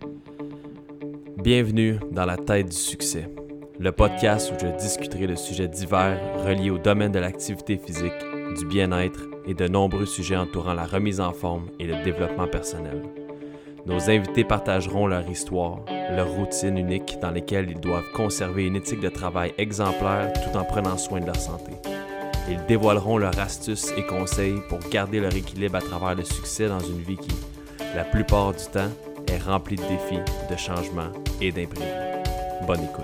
Bienvenue dans la tête du succès, le podcast où je discuterai de sujets divers reliés au domaine de l'activité physique, du bien-être et de nombreux sujets entourant la remise en forme et le développement personnel. Nos invités partageront leur histoire, leur routine unique dans lesquelles ils doivent conserver une éthique de travail exemplaire tout en prenant soin de leur santé. Ils dévoileront leurs astuces et conseils pour garder leur équilibre à travers le succès dans une vie qui, la plupart du temps, est remplie de défis, de changements et d'imprévus. Bonne écoute.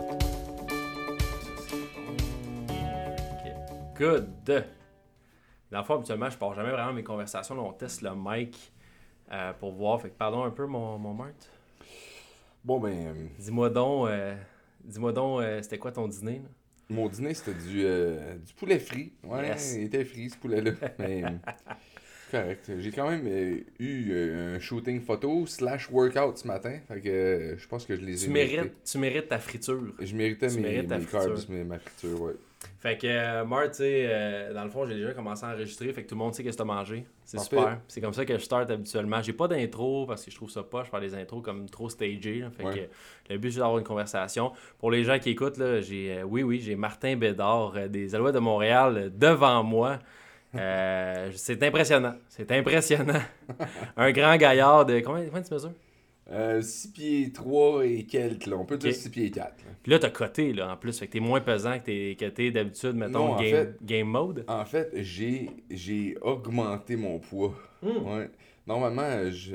Good. Dans le fond, habituellement, je pars jamais vraiment mes conversations. Là, on teste le mic pour voir. Fait que pardon un peu, mon Marthe. Bon, ben. Dis-moi donc, c'était quoi ton dîner? Là? Mon dîner, c'était du poulet frit. Ouais, Yes. Il était frit, ce poulet-là. Mais c'est correct. J'ai quand même eu un shooting photo / workout ce matin. Fait que je pense que je les ai mérités. Tu mérites ta friture. Je méritais Tu mérites ta mes friture. carbs, ma friture, ouais. Fait que, Marthe, tu sais, dans le fond, j'ai déjà commencé à enregistrer. Fait que tout le monde sait qu'est-ce que t'as mangé. C'est Parfait. super. C'est comme ça que je start habituellement. J'ai pas d'intro parce que je trouve ça poche faire des intros comme trop stagé. Là. Fait Ouais. que le but, c'est d'avoir une conversation. Pour les gens qui écoutent, là, j'ai Martin Bédard des Alouettes de Montréal devant moi. C'est impressionnant. C'est impressionnant. Un grand gaillard de... Combien tu mesures? 6 pieds 3 et quelques, là. On peut dire Ok. 6 pieds 4. Là. Puis là, t'as coté, là, en plus. Fait que t'es moins pesant que t'es d'habitude, mettons, Non, en game, fait- game mode. En fait, j'ai augmenté mon poids. Ouais. Normalement,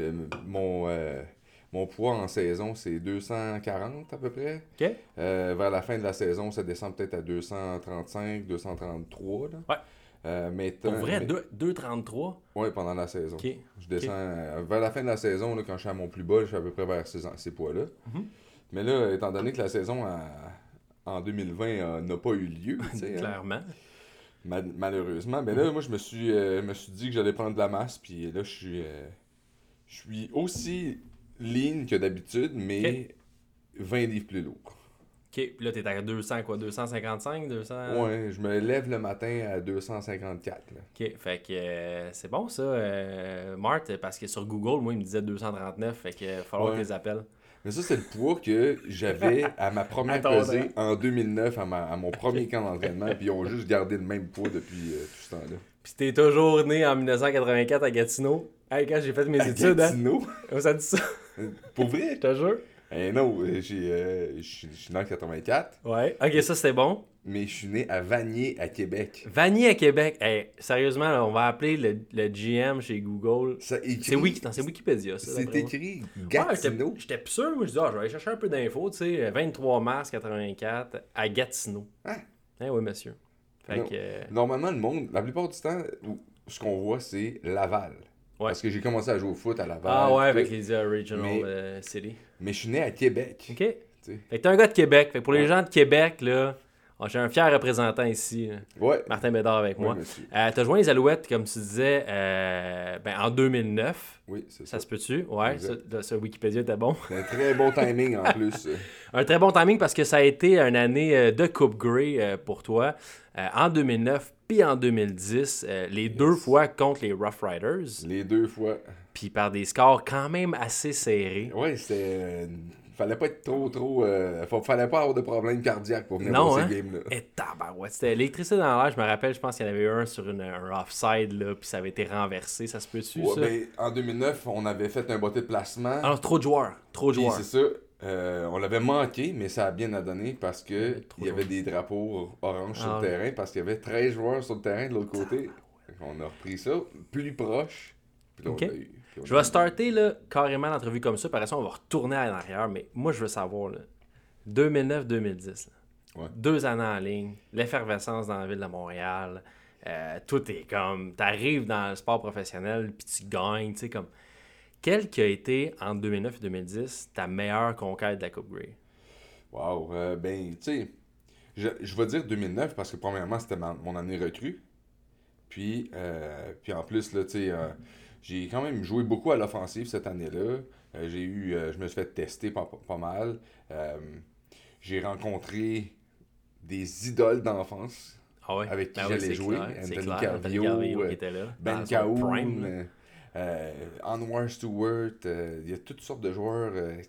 mon poids en saison, c'est 240 à peu près. OK? Vers la fin de la saison, ça descend peut-être à 235, 233. Là. Ouais. Maintenant, Pour vrai, 2,33? Ouais, pendant la saison. OK. Je descends vers la fin de la saison, là, quand je suis à mon plus bas, je suis à peu près vers ces poids-là. Mhm. Mais là, étant donné que la saison en 2020 n'a pas eu lieu, tu sais, hein, Clairement. malheureusement, ben là, moi, je me suis dit que j'allais prendre de la masse, puis là, je suis aussi lean que d'habitude, mais 20 livres plus lourd. OK. Puis là, t'es à 200, quoi? 255? 200? Ouais, je me lève le matin à 254. Là. OK. Fait que c'est bon, ça, Marthe, parce que sur Google, moi, il me disait 239. Fait que va falloir Ouais. que je les appelle. Mais ça, c'est le poids que j'avais à ma première Attends, pesée en 2009, à mon premier camp d'entraînement, puis ils ont juste gardé le même poids depuis tout ce temps-là. Puis t'es toujours né en 1984 à Gatineau. Hey, quand j'ai fait mes À études, Gatineau? hein? Ça dit ça? Pour vrai? Je te jure. Non, je suis né en 84, Ouais. OK, ça, c'était bon. mais je suis né à Vanier, à Québec. Vanier à Québec. Hey, sérieusement, là, on va appeler le GM chez Google. Ça écrit, C'est Wikipédia, ça. c'est d'après moi. écrit Ouais, Gatineau. j'étais plus sûr. Moi, je dis, je vais aller chercher un peu d'infos. Tu sais, 23 mars 84 à Gatineau. Hein? Oui, monsieur. Fait Non. que. Normalement, le monde, la plupart du temps, ce qu'on voit, c'est Laval. Ouais. Parce que j'ai commencé à jouer au foot à Laval. Ah ouais, tout. avec les Original Mais- City. Mais je suis né à Québec. OK. tu sais. Fait que t'es un gars de Québec. Fait que pour les Ouais. gens de Québec, là, j'ai un fier représentant ici, là. Ouais. Martin Bédard avec Oui, moi. monsieur. T'as joint les Alouettes, comme tu disais, en 2009. Oui, c'est Ça ça. se peut-tu? Ouais, Exact. ça, Wikipédia était bon. C'est un très bon timing en plus. Un très bon timing parce que ça a été une année de Coupe Grey pour toi. En 2009 puis en 2010, les deux fois contre les Rough Riders, Les deux fois. puis par des scores quand même assez serrés. Ouais, c'était. Fallait pas être trop. Fallait pas avoir de problème cardiaque pour venir Non, voir hein? ces games-là. Et tabarouette, c'était l'électricité dans l'air. Je me rappelle, je pense qu'il y en avait eu un sur un offside, là, puis ça avait été renversé. Ça se peut-tu, Ouais, ça? ben, en 2009, on avait fait un botté de placement. Alors, trop de joueurs. Trop de Puis joueurs. c'est ça. On l'avait manqué, mais ça a bien à donner parce que Trop il y avait des drapeaux orange sur Ah le ouais. terrain parce qu'il y avait 13 joueurs sur le terrain de l'autre côté. On a repris ça plus proche. Puis là, Ok. on l'a eu. Puis on Je l'a vais eu. starter là, carrément l'entrevue comme ça. Par ça, on va retourner à l'arrière. Mais moi, je veux savoir, là, 2009-2010, là, Ouais. 2 années en ligne, l'effervescence dans la ville de Montréal. Tout est comme... T'arrives dans le sport professionnel, puis tu gagnes, tu sais, comme... Quelle qui a été, entre 2009 et 2010, ta meilleure conquête de la Coupe Grey? Wow. Ben, tu sais, je vais dire 2009 parce que premièrement, c'était mon année recrue. Puis en plus, là, tu sais, j'ai quand même joué beaucoup à l'offensive cette année-là. Je me suis fait tester pas mal. J'ai rencontré des idoles d'enfance Ah ouais? avec qui Ben oui, j'allais c'est jouer. clair, c'est Anthony clair. Carvio, Anthony Carvio qui était là. Ben dans son prime, là. Cahoon, Anwar Stewart. Il y a toutes sortes de joueurs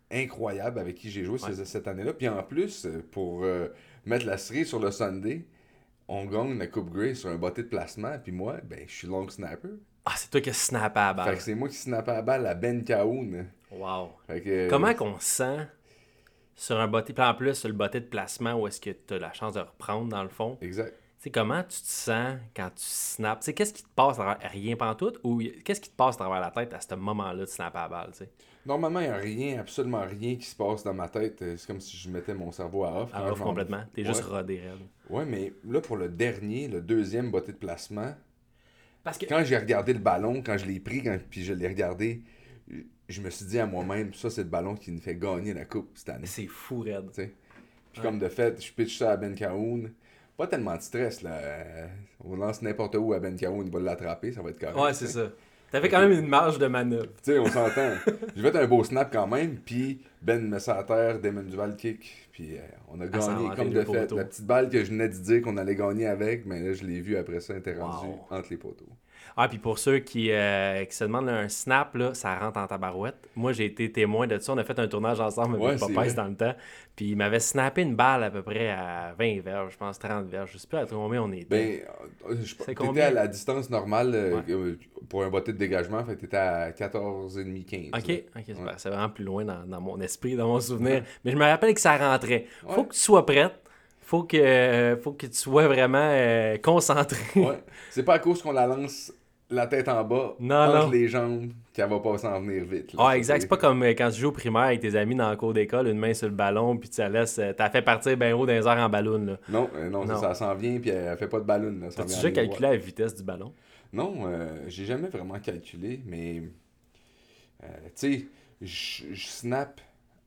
incroyables avec qui j'ai joué cette année-là. Puis en plus, pour mettre la cerise sur le Sunday, on gagne la Coupe Grey sur un botté de placement. Puis moi, ben, je suis long snapper. Ah, c'est toi qui snappé à la Fait balle. que c'est moi qui snappe à la balle à Ben Cahoun. Wow. Fait que, Comment qu'on se sent sur un botté, puis en plus, sur le botté de placement, où est-ce que tu as la chance de reprendre, dans le fond? Exact. Tu sais, comment tu te sens quand tu snaps? Tu sais, qu'est-ce qui te passe à travers rien pantoute ou qu'est-ce qui te passe à travers la tête à ce moment-là de snapper à la balle, tu sais? Normalement, il n'y a rien, absolument rien qui se passe dans ma tête. C'est comme si je mettais mon cerveau à off. À off complètement. T'es juste rodé, raide. Ouais, mais là, pour le deuxième botté de placement, Parce que... quand j'ai regardé le ballon, quand je l'ai pris, puis je l'ai regardé, je me suis dit à moi-même, ça, c'est le ballon qui nous fait gagner la coupe cette année. C'est fou, raide. T'sais. Puis comme de fait, je pitch ça à Ben Cahoun. Pas tellement de stress, là. On lance n'importe où à Ben Cahoun, il va l'attraper, ça va être correct. Ouais, c'est ça. T'avais quand même une marge de manœuvre. Tu sais, on s'entend. J'ai fait un beau snap quand même, puis Ben met ça à terre, Damon Duval kick, puis on a gagné comme de fait. La petite balle que je venais de dire qu'on allait gagner avec, mais là, je l'ai vu après ça, elle était rendue entre les poteaux. Ah, puis pour ceux qui se demandent, là, un snap, là, ça rentre en tabarouette. Moi, j'ai été témoin de ça. On a fait un tournage ensemble avec Popeyes dans le temps. Puis il m'avait snappé une balle à peu près à 20 verges, je pense 30 verges. Je sais plus à combien on était. Ben, t'étais à la distance normale pour un botté de dégagement, fait que t'étais à 14,5, 15. Ok, c'est vraiment plus loin dans mon esprit, dans mon souvenir. Mais je me rappelle que ça rentrait. Faut que tu sois prête. Faut que tu sois vraiment concentré. Ouais. C'est pas à cause qu'on la lance la tête en bas entre les jambes qu'elle va pas s'en venir vite. Là, exact. C'est pas comme quand tu joues au primaire avec tes amis dans le cours d'école, une main sur le ballon, puis tu la laisses. T'as fait partir bien haut dans les airs en ballon. Là. Non. Ça s'en vient, puis elle fait pas de ballon. T'as-tu déjà calculé la vitesse du ballon? Non, j'ai jamais vraiment calculé, mais tu sais, je snap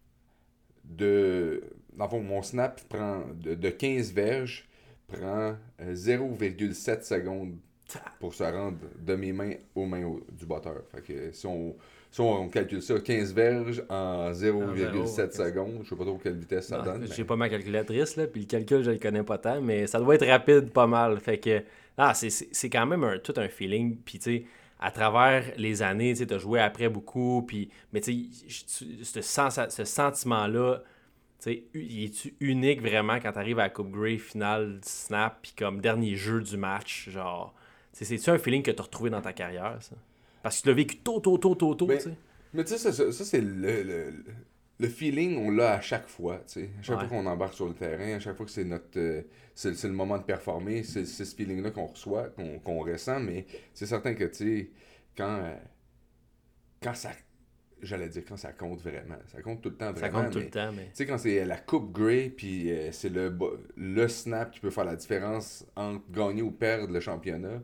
de. Dans le fond, mon snap prend de 15 verges, prend 0,7 secondes pour se rendre de mes mains aux mains du batteur. Fait que si on calcule ça, 15 verges en 0,7 secondes, je sais pas trop quelle vitesse ça donne. J'ai pas ma calculatrice, là, puis le calcul, je le connais pas tant, mais ça doit être rapide pas mal. Fait que c'est quand même tout un feeling. Puis tu sais, à travers les années, tu as joué après beaucoup, puis mais tu sais, ce sentiment-là, tu sais, il est unique vraiment quand tu arrives à la Coupe Grey finale snap, puis comme dernier jeu du match, genre... C'est-tu un feeling que tu as retrouvé dans ta carrière, ça? Parce que tu l'as vécu tôt, tu sais. Mais tu sais, ça c'est le feeling, on l'a à chaque fois, tu sais. À chaque fois qu'on embarque sur le terrain, à chaque fois que c'est notre... c'est le moment de performer, c'est ce feeling-là qu'on reçoit, qu'on ressent, mais c'est certain que, tu sais, quand ça... J'allais dire quand ça compte vraiment. Ça compte tout le temps vraiment. Ça compte tout le temps, mais... Tu sais, quand c'est la Coupe Grey, puis c'est le snap qui peut faire la différence entre gagner ou perdre le championnat,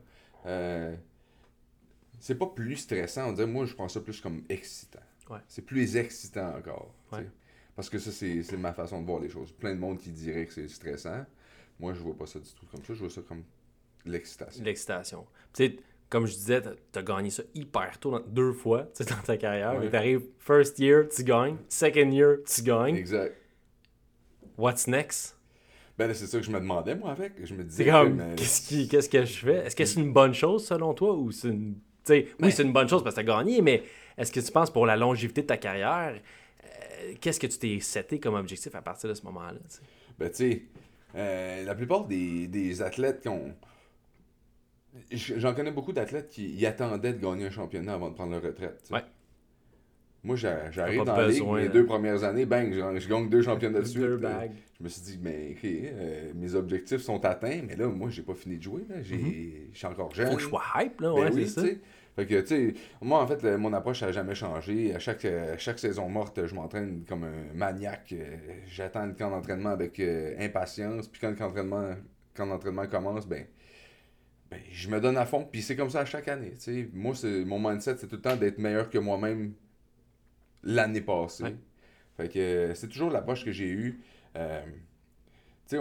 c'est pas plus stressant. On dirait, moi, je pense ça plus comme excitant. Ouais. C'est plus excitant encore. Ouais. Parce que ça, c'est ma façon de voir les choses. Plein de monde qui dirait que c'est stressant. Moi, je vois pas ça du tout comme ça. Je vois ça comme l'excitation. L'excitation. Tu sais, comme je disais, t'as gagné ça hyper tôt, 2 fois dans ta carrière. Ouais. T'arrives first year, tu gagnes. Second year, tu gagnes. Exact. What's next? Ben c'est ça que je me demandais, moi, avec. Je me disais... C'est comme, qu'est-ce que je fais? Est-ce que c'est une bonne chose, selon toi, ou c'est une... oui, c'est une bonne chose parce que t'as gagné, mais est-ce que tu penses pour la longévité de ta carrière, qu'est-ce que tu t'es seté comme objectif à partir de ce moment-là? T'sais? Ben, tu sais, la plupart des athlètes qui ont... J'en connais beaucoup d'athlètes qui y attendaient de gagner un championnat avant de prendre leur retraite. T'sais. Ouais. Moi, j'arrive dans la ligue, mes 2 premières années, bang, je gagne 2 championnats de suite. 2 bagues. Je me suis dit, mais OK, mes objectifs sont atteints, mais là, moi, j'ai pas fini de jouer. Je suis encore jeune. Faut que je sois hype, là, Ben ouais, oui, c'est ça. Fait que, tu sais, moi, en fait, mon approche n'a jamais changé. À chaque saison morte, je m'entraîne comme un maniaque. J'attends le camp d'entraînement avec impatience. Puis quand l'entraînement commence, ben, je me donne à fond. Puis c'est comme ça à chaque année. T'sais. Moi, mon mindset, c'est tout le temps d'être meilleur que moi-même l'année passée. Ouais. Fait que c'est toujours l'approche que j'ai eue. Tu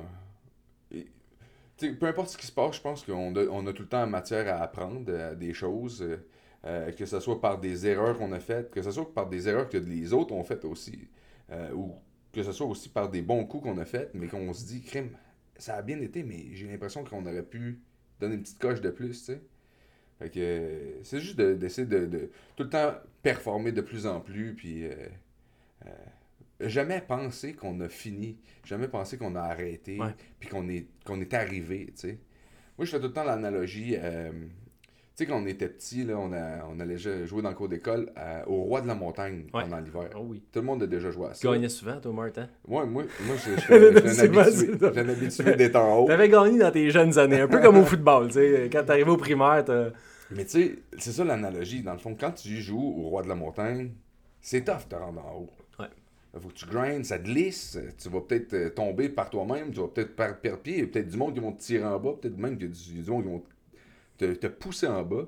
sais, peu importe ce qui se passe, je pense qu'on a tout le temps matière à apprendre des choses, que ce soit par des erreurs qu'on a faites, que ce soit par des erreurs que les autres ont faites aussi, ou que ce soit aussi par des bons coups qu'on a faits, mais qu'on se dit, crime, ça a bien été, mais j'ai l'impression qu'on aurait pu donner une petite coche de plus, tu sais. Fait que c'est juste d'essayer de tout le temps performer de plus en plus, puis jamais pensé qu'on a fini, jamais pensé qu'on a arrêté, puis qu'on est arrivé, tu sais. Moi, je fais tout le temps l'analogie, tu sais, quand on était petit, là, on allait jouer dans le cours d'école au Roi de la Montagne pendant l'hiver. Oh oui. Tout le monde a déjà joué à ça. Tu gagnais souvent, toi, Martin? Ouais, moi je suis un habitué d'être en haut. T'avais gagné dans tes jeunes années, un peu comme au football, tu sais. Quand t'arrivais au primaire, Mais tu sais, c'est ça l'analogie. Dans le fond, quand tu joues au Roi de la Montagne, c'est tough de te rendre en haut. Ouais. Faut que tu grindes, ça glisse, tu vas peut-être tomber par toi-même, tu vas peut-être perdre pied, il y a peut-être du monde qui vont te tirer en bas, peut-être même qu'il y a du monde qui vont te pousser en bas.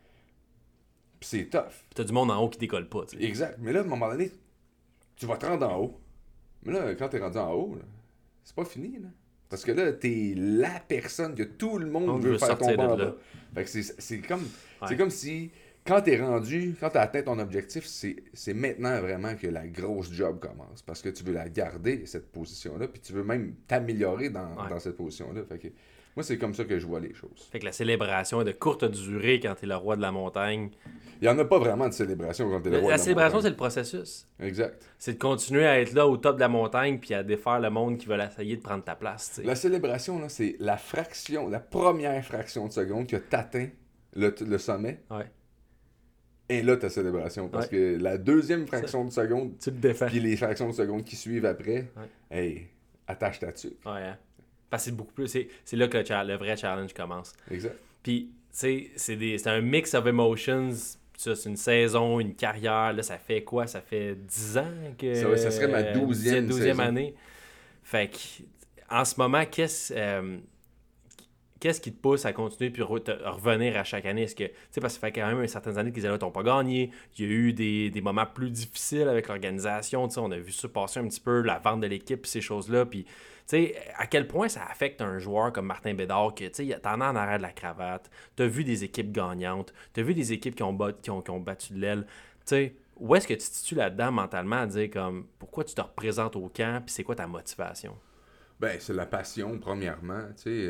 Puis c'est tough. Puis t'as du monde en haut qui décolle pas, tu sais. Exact. Mais là, à un moment donné, tu vas te rendre en haut. Mais là, quand t'es rendu en haut, là, c'est pas fini, là. Parce que là, t'es la personne que tout le monde veut faire tomber en bas. Fait que c'est comme si, quand t'as atteint ton objectif, c'est maintenant vraiment que la grosse job commence. Parce que tu veux la garder, cette position-là, puis tu veux même t'améliorer dans cette position-là. Fait que moi, c'est comme ça que je vois les choses. Fait que la célébration est de courte durée quand t'es le roi de la montagne. Il n'y en a pas vraiment de célébration quand t'es le roi de la montagne. La célébration, c'est le processus. Exact. C'est de continuer à être là au top de la montagne puis à défaire le monde qui veut essayer de prendre ta place. T'sais. La célébration, là, c'est la première fraction de seconde que t'atteins le sommet. Ouais. Et là, ta célébration. Parce que la deuxième fraction de seconde, tu le défais. Puis les fractions de seconde qui suivent après, hey, attache ta tuque. Ouais, hein. Parce que c'est beaucoup plus. C'est là que le vrai challenge commence. Exact. Puis, tu sais, c'est un mix of emotions. Ça, c'est une saison, une carrière. Là, ça fait quoi? Ça fait 10 ans que... Ça serait ma 12e année. Fait que, en ce moment, qu'est-ce qui te pousse à continuer puis revenir à chaque année? Est-ce que, tu sais, parce que ça fait quand même certaines années que les élèves n'ont pas gagné. Il y a eu des moments plus difficiles avec l'organisation. Tu sais, on a vu ça passer un petit peu, la vente de l'équipe, ces choses-là. Puis, tu sais, à quel point ça affecte un joueur comme Martin Bédard que, tu sais, t'en as en arrière de la cravate. T'as vu des équipes gagnantes. T'as vu des équipes qui ont battu de l'aile. Tu sais, où est-ce que tu te situes là-dedans mentalement à dire comme, pourquoi tu te représentes au camp puis c'est quoi ta motivation? Ben, c'est la passion, premièrement. Tu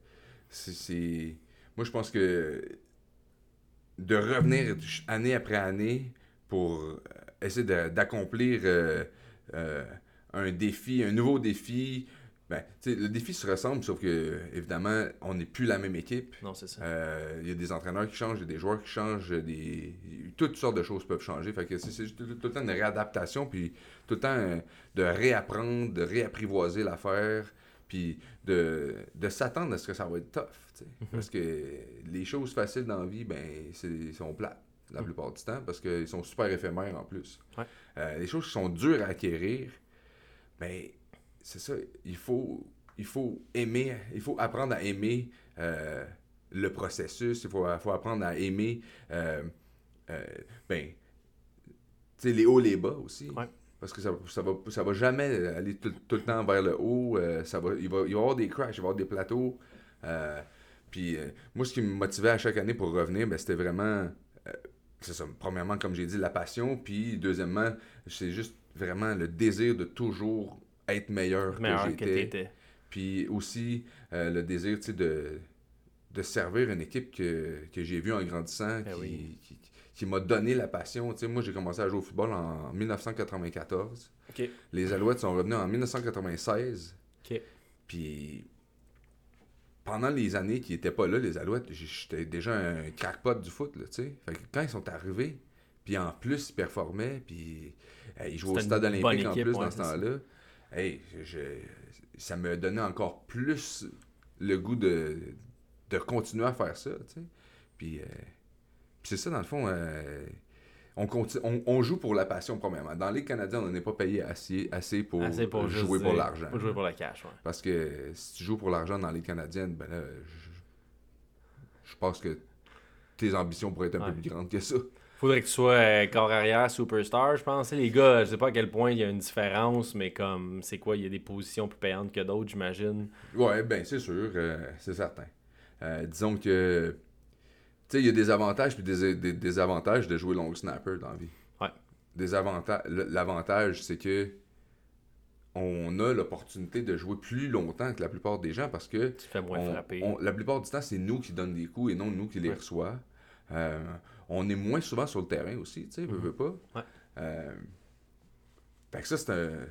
sais, moi, je pense que de revenir année après année pour essayer d'accomplir un défi, un nouveau défi. Ben, tu sais, le défi se ressemble, sauf que, évidemment, on n'est plus la même équipe. Non, c'est ça. Il y a des entraîneurs qui changent, il y a des joueurs qui changent, toutes sortes de choses peuvent changer. Fait que c'est tout le temps une réadaptation, puis tout le temps de réapprendre, de réapprivoiser l'affaire, puis de s'attendre à ce que ça va être tough. Parce que les choses faciles dans la vie, ben, sont plates la plupart du temps, parce qu'ils sont super éphémères en plus. Ouais. Les choses qui sont dures à acquérir, ben, c'est ça, il faut aimer, il faut apprendre à aimer le processus, il faut apprendre à aimer ben, tu sais, les hauts et les bas aussi. Ouais. Parce que ça va jamais aller tout le temps vers le haut. Il va y avoir des crashs, il va y avoir des plateaux. Puis moi, ce qui me motivait à chaque année pour revenir, ben, c'était vraiment, c'est ça, premièrement, comme j'ai dit, la passion. Puis deuxièmement, c'est juste vraiment le désir de toujours être meilleur que j'étais. Puis aussi le désir, tu sais, de servir une équipe que j'ai vue en grandissant, qui m'a donné la passion. Tu sais, moi, j'ai commencé à jouer au football en 1994. Okay. Les Alouettes sont revenus en 1996. Okay. Puis pendant les années qui n'étaient pas là, les Alouettes, j'étais déjà un crackpot du foot, là, tu sais. Fait que quand ils sont arrivés, puis en plus, ils performaient, puis ils jouaient au stade olympique en plus dans ce temps-là. Hey, ça me donnait encore plus le goût de continuer à faire ça, tu sais. Puis c'est ça, dans le fond, on joue pour la passion, premièrement. Dans les Canadiens, on n'est pas payé assez pour jouer pour l'argent. Pour jouer pour le cash, ouais. Parce que si tu joues pour l'argent dans les Canadiennes, ben là, je pense que tes ambitions pourraient être un peu plus grandes que ça. Faudrait que tu sois corps arrière, superstar, je pense. Les gars, je sais pas à quel point il y a une différence, mais comme, c'est quoi, il y a des positions plus payantes que d'autres, j'imagine. Ouais, ben c'est sûr, c'est certain. Disons que, tu sais, il y a des avantages puis des désavantages de jouer long snapper dans la vie. Ouais. L'avantage, c'est que on a l'opportunité de jouer plus longtemps que la plupart des gens parce que tu fais moins frapper. La plupart du temps, c'est nous qui donnons des coups et non nous qui les reçoit. On est moins souvent sur le terrain aussi, tu sais, veux pas. Ouais. Fait que ça,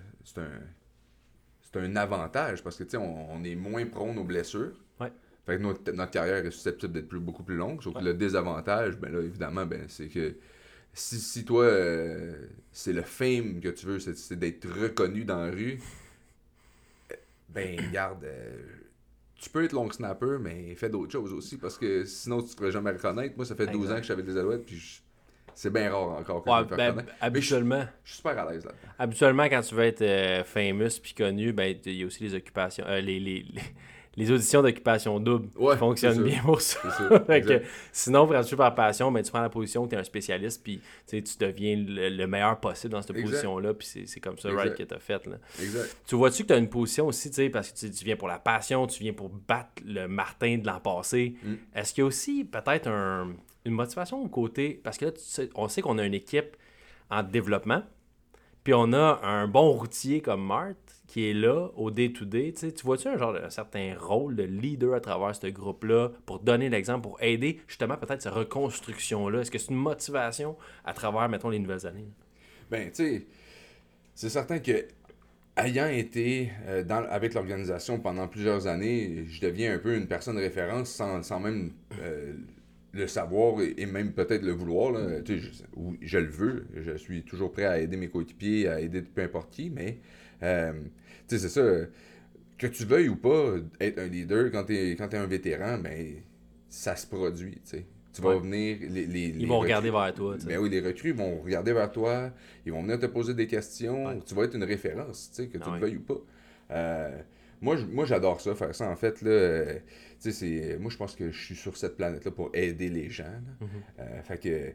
c'est un avantage parce que, tu sais, on est moins prône aux blessures. Ouais. Fait que notre carrière est susceptible d'être beaucoup plus longue. Sauf que le désavantage, ben là, évidemment, ben, c'est que si toi, c'est le fame que tu veux, c'est d'être reconnu dans la rue, ben, regarde, tu peux être long snapper, mais fais d'autres choses aussi, parce que sinon, tu te ferais jamais reconnaître. Moi, ça fait 12 ans que je suis avec des Alouettes, puis c'est bien rare encore que je me fais reconnaître. Habituellement, je suis super à l'aise là-dedans. habituellement, quand tu veux être famous puis connu, ben, il y a aussi les occupations, les auditions d'occupation double qui fonctionnent bien pour ça. Fait que, sinon, quand tu fais par passion, ben, tu prends la position que tu es un spécialiste, puis tu deviens le meilleur possible dans cette position-là, puis c'est comme ça, right, que tu as fait. Là. Exact. Tu vois-tu que tu as une position aussi, parce que tu viens pour la passion, tu viens pour battre le Martin de l'an passé. Est-ce qu'il y a aussi peut-être une motivation au côté, parce que là, on sait qu'on a une équipe en développement, puis on a un bon routier comme Marthe qui est là au day-to-day. Tu vois-tu un certain rôle de leader à travers ce groupe-là pour donner l'exemple, pour aider justement peut-être cette reconstruction-là? Est-ce que c'est une motivation à travers, mettons, les nouvelles années? Ben, tu sais, c'est certain que ayant été avec l'organisation pendant plusieurs années, je deviens un peu une personne de référence sans même le savoir et même peut-être le vouloir. Là. Tu sais, je le veux. Je suis toujours prêt à aider mes coéquipiers, à aider peu importe qui, mais tu sais, c'est ça. Que tu veuilles ou pas être un leader, quand t'es un vétéran, ben ça se produit, tu sais. Tu vas venir... Ils vont regarder vers toi. Ben oui, les recrues vont regarder vers toi, ils vont venir te poser des questions, tu vas être une référence, tu sais, que tu le veuilles ou pas. Moi, j'adore ça, faire ça. En fait, là, tu sais, moi, je pense que je suis sur cette planète-là pour aider les gens. Fait que...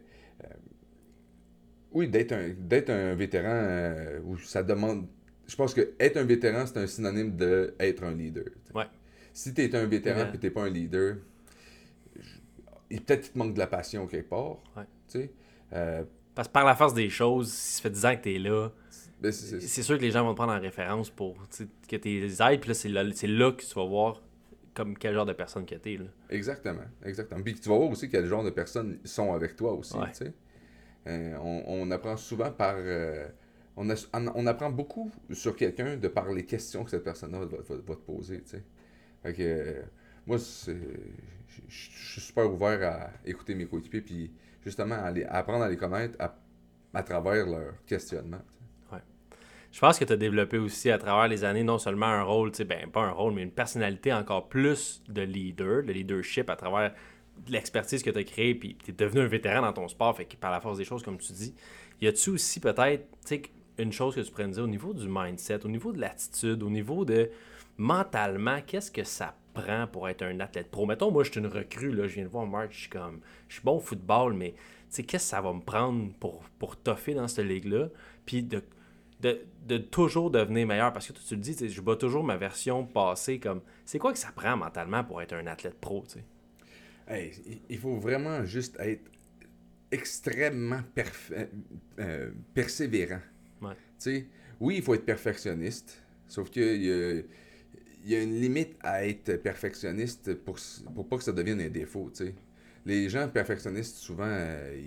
oui, d'être un vétéran, où ça demande... Je pense que être un vétéran, c'est un synonyme d'être un leader. T'sais. Ouais. Si tu es un vétéran et tu n'es pas un leader, peut-être qu'il te manque de la passion quelque part. Ouais. Parce que par la force des choses, si ça fait 10 ans que tu es là, ben c'est sûr que les gens vont te prendre en référence pour que tu les aides. Puis là, c'est là que tu vas voir comme quel genre de personne que tu es. Exactement. Puis tu vas voir aussi quel genre de personnes sont avec toi aussi. Ouais. On apprend souvent par... on apprend beaucoup sur quelqu'un de par les questions que cette personne-là va te poser, tu sais. Fait que, moi, je suis super ouvert à écouter mes coéquipiers, puis justement à apprendre à les connaître à travers leur questionnement. Ouais. Je pense que tu as développé aussi à travers les années non seulement un rôle, tu sais, ben pas un rôle, mais une personnalité encore plus de leadership à travers l'expertise que tu as créée, puis tu es devenu un vétéran dans ton sport, fait que par la force des choses, comme tu dis, y a-tu aussi peut-être, tu sais, une chose que tu pourrais me dire au niveau du mindset, au niveau de l'attitude, au niveau de mentalement, qu'est-ce que ça prend pour être un athlète pro? Mettons, moi, je suis une recrue, là, je viens de voir Marc, je suis bon au football, mais tu sais, qu'est-ce que ça va me prendre pour toffer dans cette ligue-là? Puis de toujours devenir meilleur, parce que tu le dis, je bats toujours ma version passée, comme, c'est quoi que ça prend mentalement pour être un athlète pro, tu sais? Hey, il faut vraiment juste être extrêmement persévérant. Ouais. T'sais, oui, il faut être perfectionniste, sauf qu'il y a une limite à être perfectionniste pour pas que ça devienne un défaut. T'sais. Les gens perfectionnistes, souvent,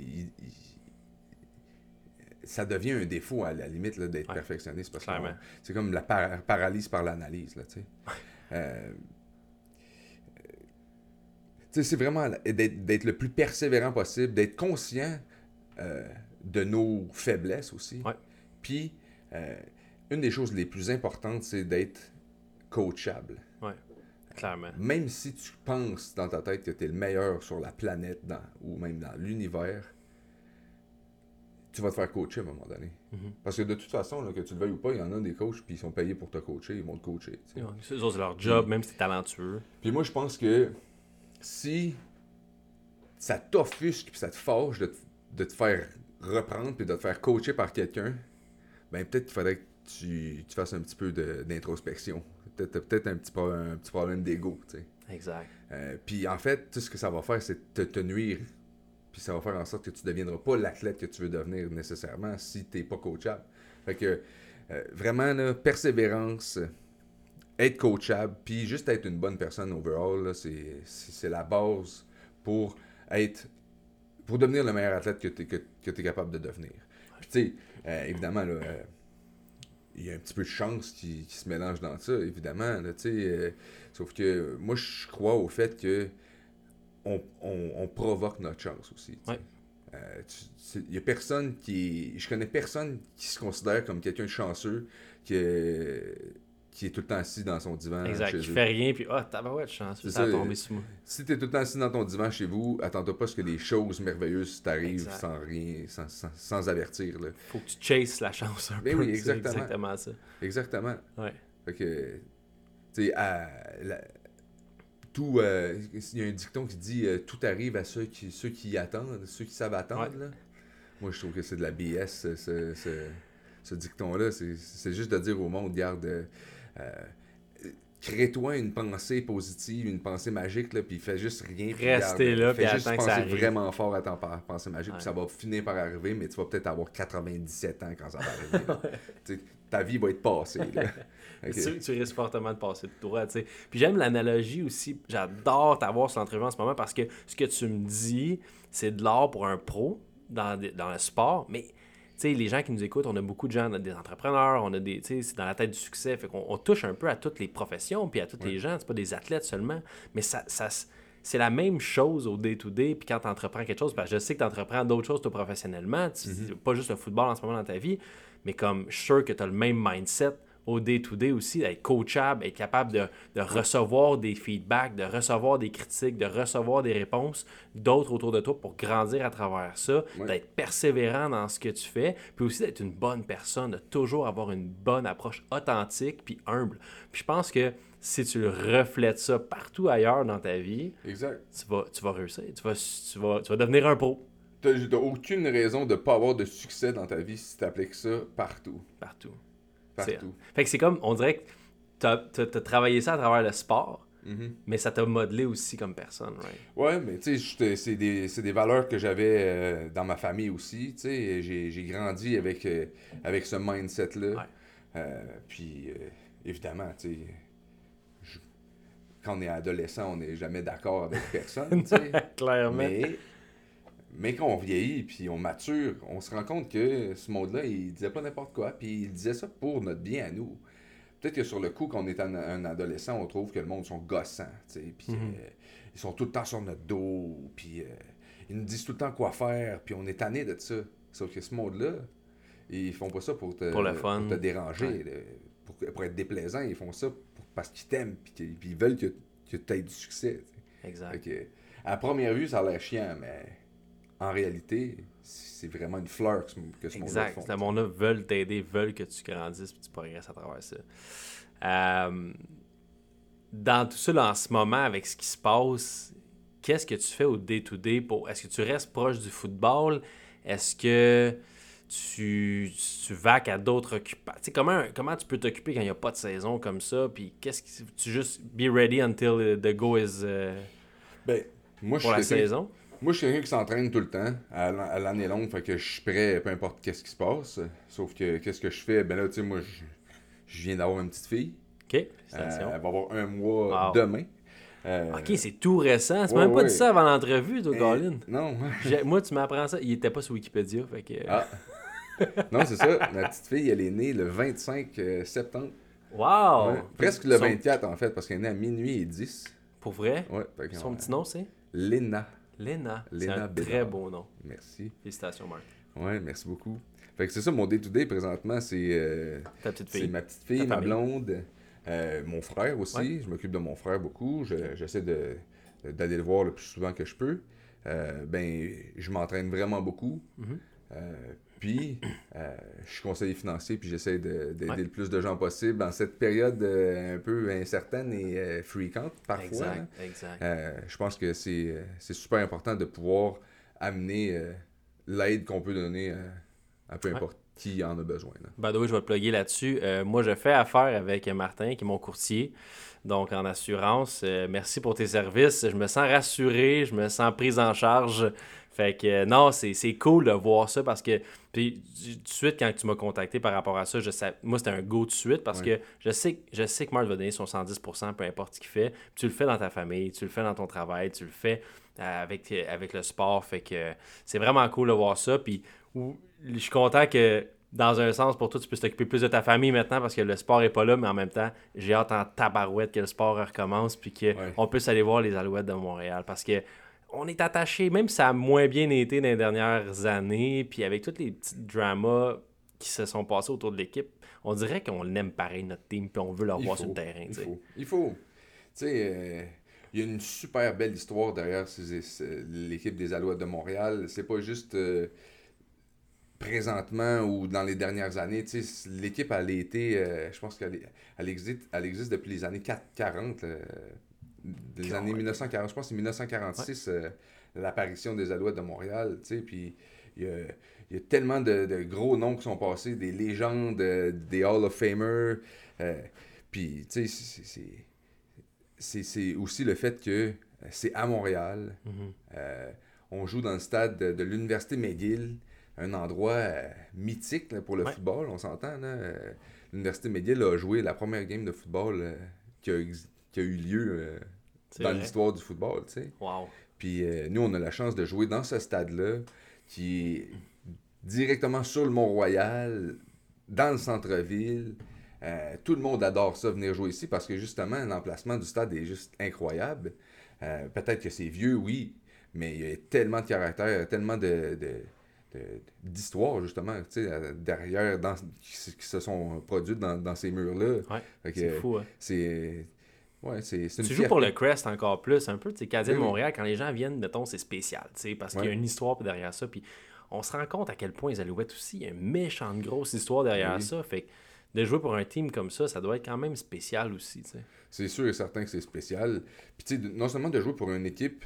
ça devient un défaut à la limite là, d'être perfectionniste, parce que c'est comme la paralyse par l'analyse. Là, c'est vraiment d'être le plus persévérant possible, d'être conscient de nos faiblesses aussi. Ouais. Puis, une des choses les plus importantes, c'est d'être coachable. Oui, clairement. Même si tu penses dans ta tête que tu es le meilleur sur la planète ou même dans l'univers, tu vas te faire coacher à un moment donné. Parce que de toute façon, là, que tu le veuilles ou pas, il y en a des coachs, puis ils sont payés pour te coacher, ils vont te coacher. Ouais, c'est leur job, même si tu es talentueux. Puis moi, je pense que si ça t'offusque puis ça te fâche de te faire reprendre puis de te faire coacher par quelqu'un, ben peut-être qu'il faudrait que tu fasses un petit peu d'introspection. Peut-être un petit problème d'ego, tu sais. Exact. Puis en fait, tout ce que ça va faire, c'est te nuire. Puis ça va faire en sorte que tu ne deviendras pas l'athlète que tu veux devenir nécessairement si tu n'es pas coachable. Fait que vraiment, là, persévérance, être coachable, puis juste être une bonne personne overall, là, c'est la base pour devenir le meilleur athlète que tu es capable de devenir. Puis tu sais, évidemment, là, il y a un petit peu de chance qui se mélange dans ça, évidemment. Là, sauf que moi, je crois au fait que on provoque notre chance aussi. Ouais. Il y a personne je connais personne qui se considère comme quelqu'un de chanceux qui est tout le temps assis dans son divan Exact, chez qui eux. fait rien, puis tabarouette, chance, ça a tombé sous moi. Si t'es tout le temps assis dans ton divan chez vous, attends-toi pas à ce que des choses merveilleuses t'arrivent sans rien, sans avertir. Là. Faut que tu chases la chance un peu. Oui, exactement. C'est exactement ça. Exactement. Ouais. Fait que, tu sais, il y a un dicton qui dit tout arrive à ceux qui attendent, ceux qui savent attendre. Ouais. Là. Moi, je trouve que c'est de la BS, ce dicton-là. C'est juste de dire au monde, regarde, crée-toi une pensée positive, une pensée magique, là, puis fais juste rien. Restez là, puis fais juste attends que ça penser arrive. Vraiment fort à ton pensée magique, Ouais. puis ça va finir par arriver, mais tu vas peut-être avoir 97 ans quand ça va arriver. Ta vie va être passée. Là. Okay. Tu risques fortement de passer de toi, tu sais. Puis j'aime l'analogie aussi. J'adore t'avoir sur l'entrevue en ce moment parce que ce que tu me dis, c'est de l'art pour un pro dans le sport, mais tu sais, les gens qui nous écoutent, on a beaucoup de gens, on a des entrepreneurs, on a des, tu sais, c'est dans la tête du succès, fait qu'on touche un peu à toutes les professions, puis à tous les gens, c'est pas des athlètes seulement, mais ça c'est la même chose au day-to-day, puis quand tu entreprends quelque chose, parce que je sais que tu entreprends d'autres choses toi professionnellement, pas juste le football en ce moment dans ta vie, mais comme je suis sûr que tu as le même mindset au day-to-day aussi, d'être coachable, être capable de recevoir des feedbacks, de recevoir des critiques, de recevoir des réponses d'autres autour de toi pour grandir à travers ça, d'être persévérant dans ce que tu fais, puis aussi d'être une bonne personne, de toujours avoir une bonne approche authentique puis humble. Puis je pense que si tu reflètes ça partout ailleurs dans ta vie, exact. Tu vas réussir, tu vas devenir un pro. T'as aucune raison de ne pas avoir de succès dans ta vie si tu appliques ça partout. Partout. Fait que c'est comme, on dirait que t'as travaillé ça à travers le sport, mais ça t'a modelé aussi comme personne, right? Ouais, mais tu sais, c'est des valeurs que j'avais dans ma famille aussi, tu sais. J'ai grandi avec ce mindset-là. Ouais. Puis, évidemment, tu sais, quand on est adolescent, on n'est jamais d'accord avec personne, tu sais. Clairement. Mais quand on vieillit puis on mature, on se rend compte que ce monde-là, il disait pas n'importe quoi, puis il disait ça pour notre bien à nous. Peut-être que sur le coup, quand on est un adolescent, on trouve que le monde sont gossants, tu sais, puis ils sont tout le temps sur notre dos, puis ils nous disent tout le temps quoi faire, puis on est tanné de ça. Sauf que ce monde-là, ils font pas ça pour le fun. Pour te déranger, pour être déplaisant, ils font ça parce qu'ils t'aiment, puis ils veulent que tu aies du succès. T'sais. Exact. Fait que, à première vue, ça a l'air chiant, mais en réalité, c'est vraiment une fleur que ce monde-là font. Exact. Ce monde-là veulent t'aider, veulent que tu grandisses et tu progresses à travers ça. Dans tout ça, là, en ce moment, avec ce qui se passe, qu'est-ce que tu fais au day-to-day Est-ce que tu restes proche du football? Est-ce que tu vaques à d'autres occupations? Comment tu peux t'occuper quand il n'y a pas de saison comme ça? Puis tu juste be ready until the go is moi, pour la saison? Moi, je suis quelqu'un qui s'entraîne tout le temps, à l'année longue, fait que je suis prêt, peu importe qu'est-ce qui se passe. Sauf que, qu'est-ce que je fais? Ben là, tu sais, moi, je viens d'avoir une petite fille. OK, félicitations. Elle va avoir 1 mois demain. OK, c'est tout récent. Tu m'as même pas dit ça avant l'entrevue, toi, Colin. Non. Moi, tu m'apprends ça. Il était pas sur Wikipédia, fait que... Non, c'est ça. Ma petite fille, elle est née le 25 septembre. Wow! Ouais. Presque le 24, en fait, parce qu'elle est née à minuit et 10. Pour vrai? Ouais. Son petit nom, c'est? Léna. C'est un très beau nom. Merci. Félicitations, Marc. Ouais, merci beaucoup. Fait que c'est ça, mon day-to-day présentement, c'est ta petite fille. C'est ma petite fille, ma blonde, mon frère aussi. Ouais. Je m'occupe de mon frère beaucoup. J'essaie d'aller le voir le plus souvent que je peux. Je m'entraîne vraiment beaucoup. Puis, je suis conseiller financier, puis j'essaie d'aider le plus de gens possible dans cette période un peu incertaine et fréquente parfois. Exact. Je pense que c'est super important de pouvoir amener l'aide qu'on peut donner à peu importe qui en a besoin. By the way, je vais te plugger là-dessus. Moi, je fais affaire avec Martin, qui est mon courtier, donc en assurance. Merci pour tes services. Je me sens rassuré, je me sens pris en charge. Fait que non, c'est cool de voir ça parce que puis tout de suite quand tu m'as contacté par rapport à ça, moi c'était un go tout de suite parce que je sais que Marc va donner son 110%, peu importe ce qu'il fait. Puis tu le fais dans ta famille, tu le fais dans ton travail, tu le fais avec le sport. Fait que c'est vraiment cool de voir ça. Puis je suis content que dans un sens, pour toi, tu peux t'occuper plus de ta famille maintenant parce que le sport est pas là, mais en même temps, j'ai hâte en tabarouette que le sport recommence puis qu'on puisse aller voir les Alouettes de Montréal parce que on est attaché, même si ça a moins bien été dans les dernières années, puis avec tous les petits dramas qui se sont passés autour de l'équipe, on dirait qu'on aime pareil notre team puis on veut le revoir sur le terrain. Il faut. Tu sais, il y a une super belle histoire derrière l'équipe des Alouettes de Montréal. C'est pas juste présentement ou dans les dernières années. Tu sais, l'équipe, elle a été, je pense elle existe depuis les années 40. Des années 1940, je pense que c'est 1946, l'apparition des Alouettes de Montréal, tu sais, puis il y a tellement de gros noms qui sont passés, des légendes, des Hall of Famers, puis, tu sais, c'est aussi le fait que c'est à Montréal, on joue dans le stade de l'Université McGill, un endroit mythique là, pour le football, on s'entend, là. L'Université McGill a joué la première game de football qui a eu lieu dans l'histoire du football, tu sais. Wow. Puis nous, on a la chance de jouer dans ce stade-là, qui est directement sur le Mont-Royal, dans le centre-ville. Tout le monde adore ça, venir jouer ici, parce que justement, l'emplacement du stade est juste incroyable. Peut-être que c'est vieux, oui, mais il y a tellement de caractère, tellement d'histoires, justement, tu sais, derrière, qui se sont produites dans ces murs-là. Ouais, c'est fou, hein. C'est une tu joues fierté. pour le Crest encore plus, un peu, tu sais, Canadien de Montréal, quand les gens viennent, mettons, c'est spécial, tu sais, parce qu'il y a une histoire derrière ça, puis on se rend compte à quel point les Alouettes aussi, il y a une méchante grosse histoire derrière ça, fait que de jouer pour un team comme ça doit être quand même spécial aussi, tu sais. C'est sûr et certain que c'est spécial. Puis tu sais, non seulement de jouer pour une équipe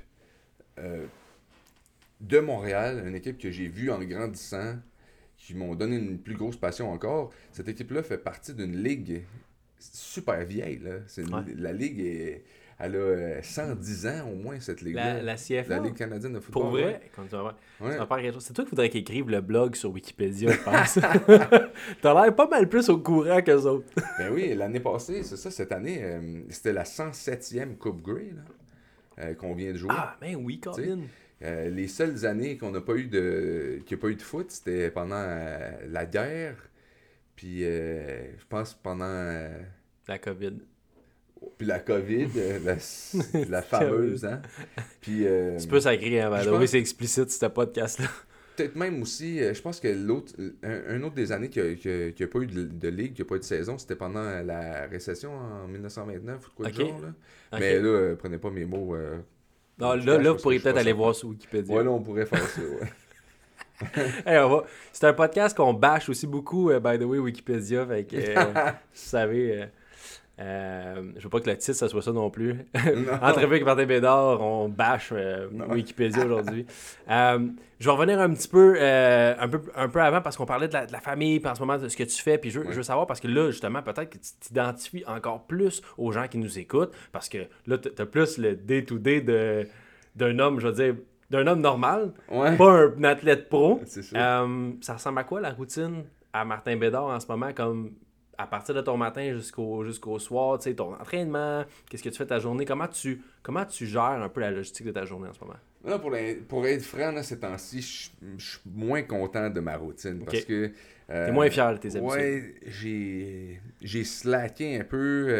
de Montréal, une équipe que j'ai vue en grandissant, qui m'ont donné une plus grosse passion encore, cette équipe-là fait partie d'une ligue super vieille, là. La ligue elle a 110 ans au moins, cette ligue-là. La CFA? La Ligue canadienne de football. Pour vrai? C'est toi qu'il faudrait qu'ils écrivent le blog sur Wikipédia, je pense. T'as l'air pas mal plus au courant qu'eux autres. Ben oui, l'année passée, c'est ça, cette année, c'était la 107e Coupe Grey là, qu'on vient de jouer. Ah, ben oui, Colin. Les seules années qu'on n'a pas eu qu'il n'y a pas eu de foot, c'était pendant la guerre, puis je pense pendant... la COVID. Puis la COVID, la fameuse, hein. Puis, tu peux sacrer, hein, oui, c'est explicite, ce podcast-là. Peut-être même aussi, je pense que un autre des années qui a pas eu de ligue, qui n'a pas eu de saison, c'était pendant la récession en 1929 ou de quoi de genre, là. Okay. Mais là, prenez pas mes mots... non, là, vous pourriez peut-être aller voir sur Wikipédia. Ouais, là, on pourrait faire ça, ouais. Hey, c'est un podcast qu'on bâche aussi beaucoup, by the way, Wikipédia. Fait que, vous savez, je veux pas que le titre, ça soit ça non plus. Entrevue avec Martin Bédard, on bâche Wikipédia aujourd'hui. Je vais revenir un petit peu, un peu avant parce qu'on parlait de la famille, puis en ce moment de ce que tu fais. Puis je veux savoir parce que là, justement, peut-être que tu t'identifies encore plus aux gens qui nous écoutent parce que là, tu as plus le day-to-day d'un homme, je veux dire, d'un homme normal, pas un athlète pro. C'est ça. Ça ressemble à quoi la routine à Martin Bédard en ce moment, comme à partir de ton matin jusqu'au soir, tu sais, ton entraînement, qu'est-ce que tu fais ta journée, comment tu gères un peu la logistique de ta journée en ce moment? Là, pour être franc, là, ces temps-ci, je suis moins content de ma routine parce que... T'es moins fier de tes habitudes. Ouais, j'ai slacké un peu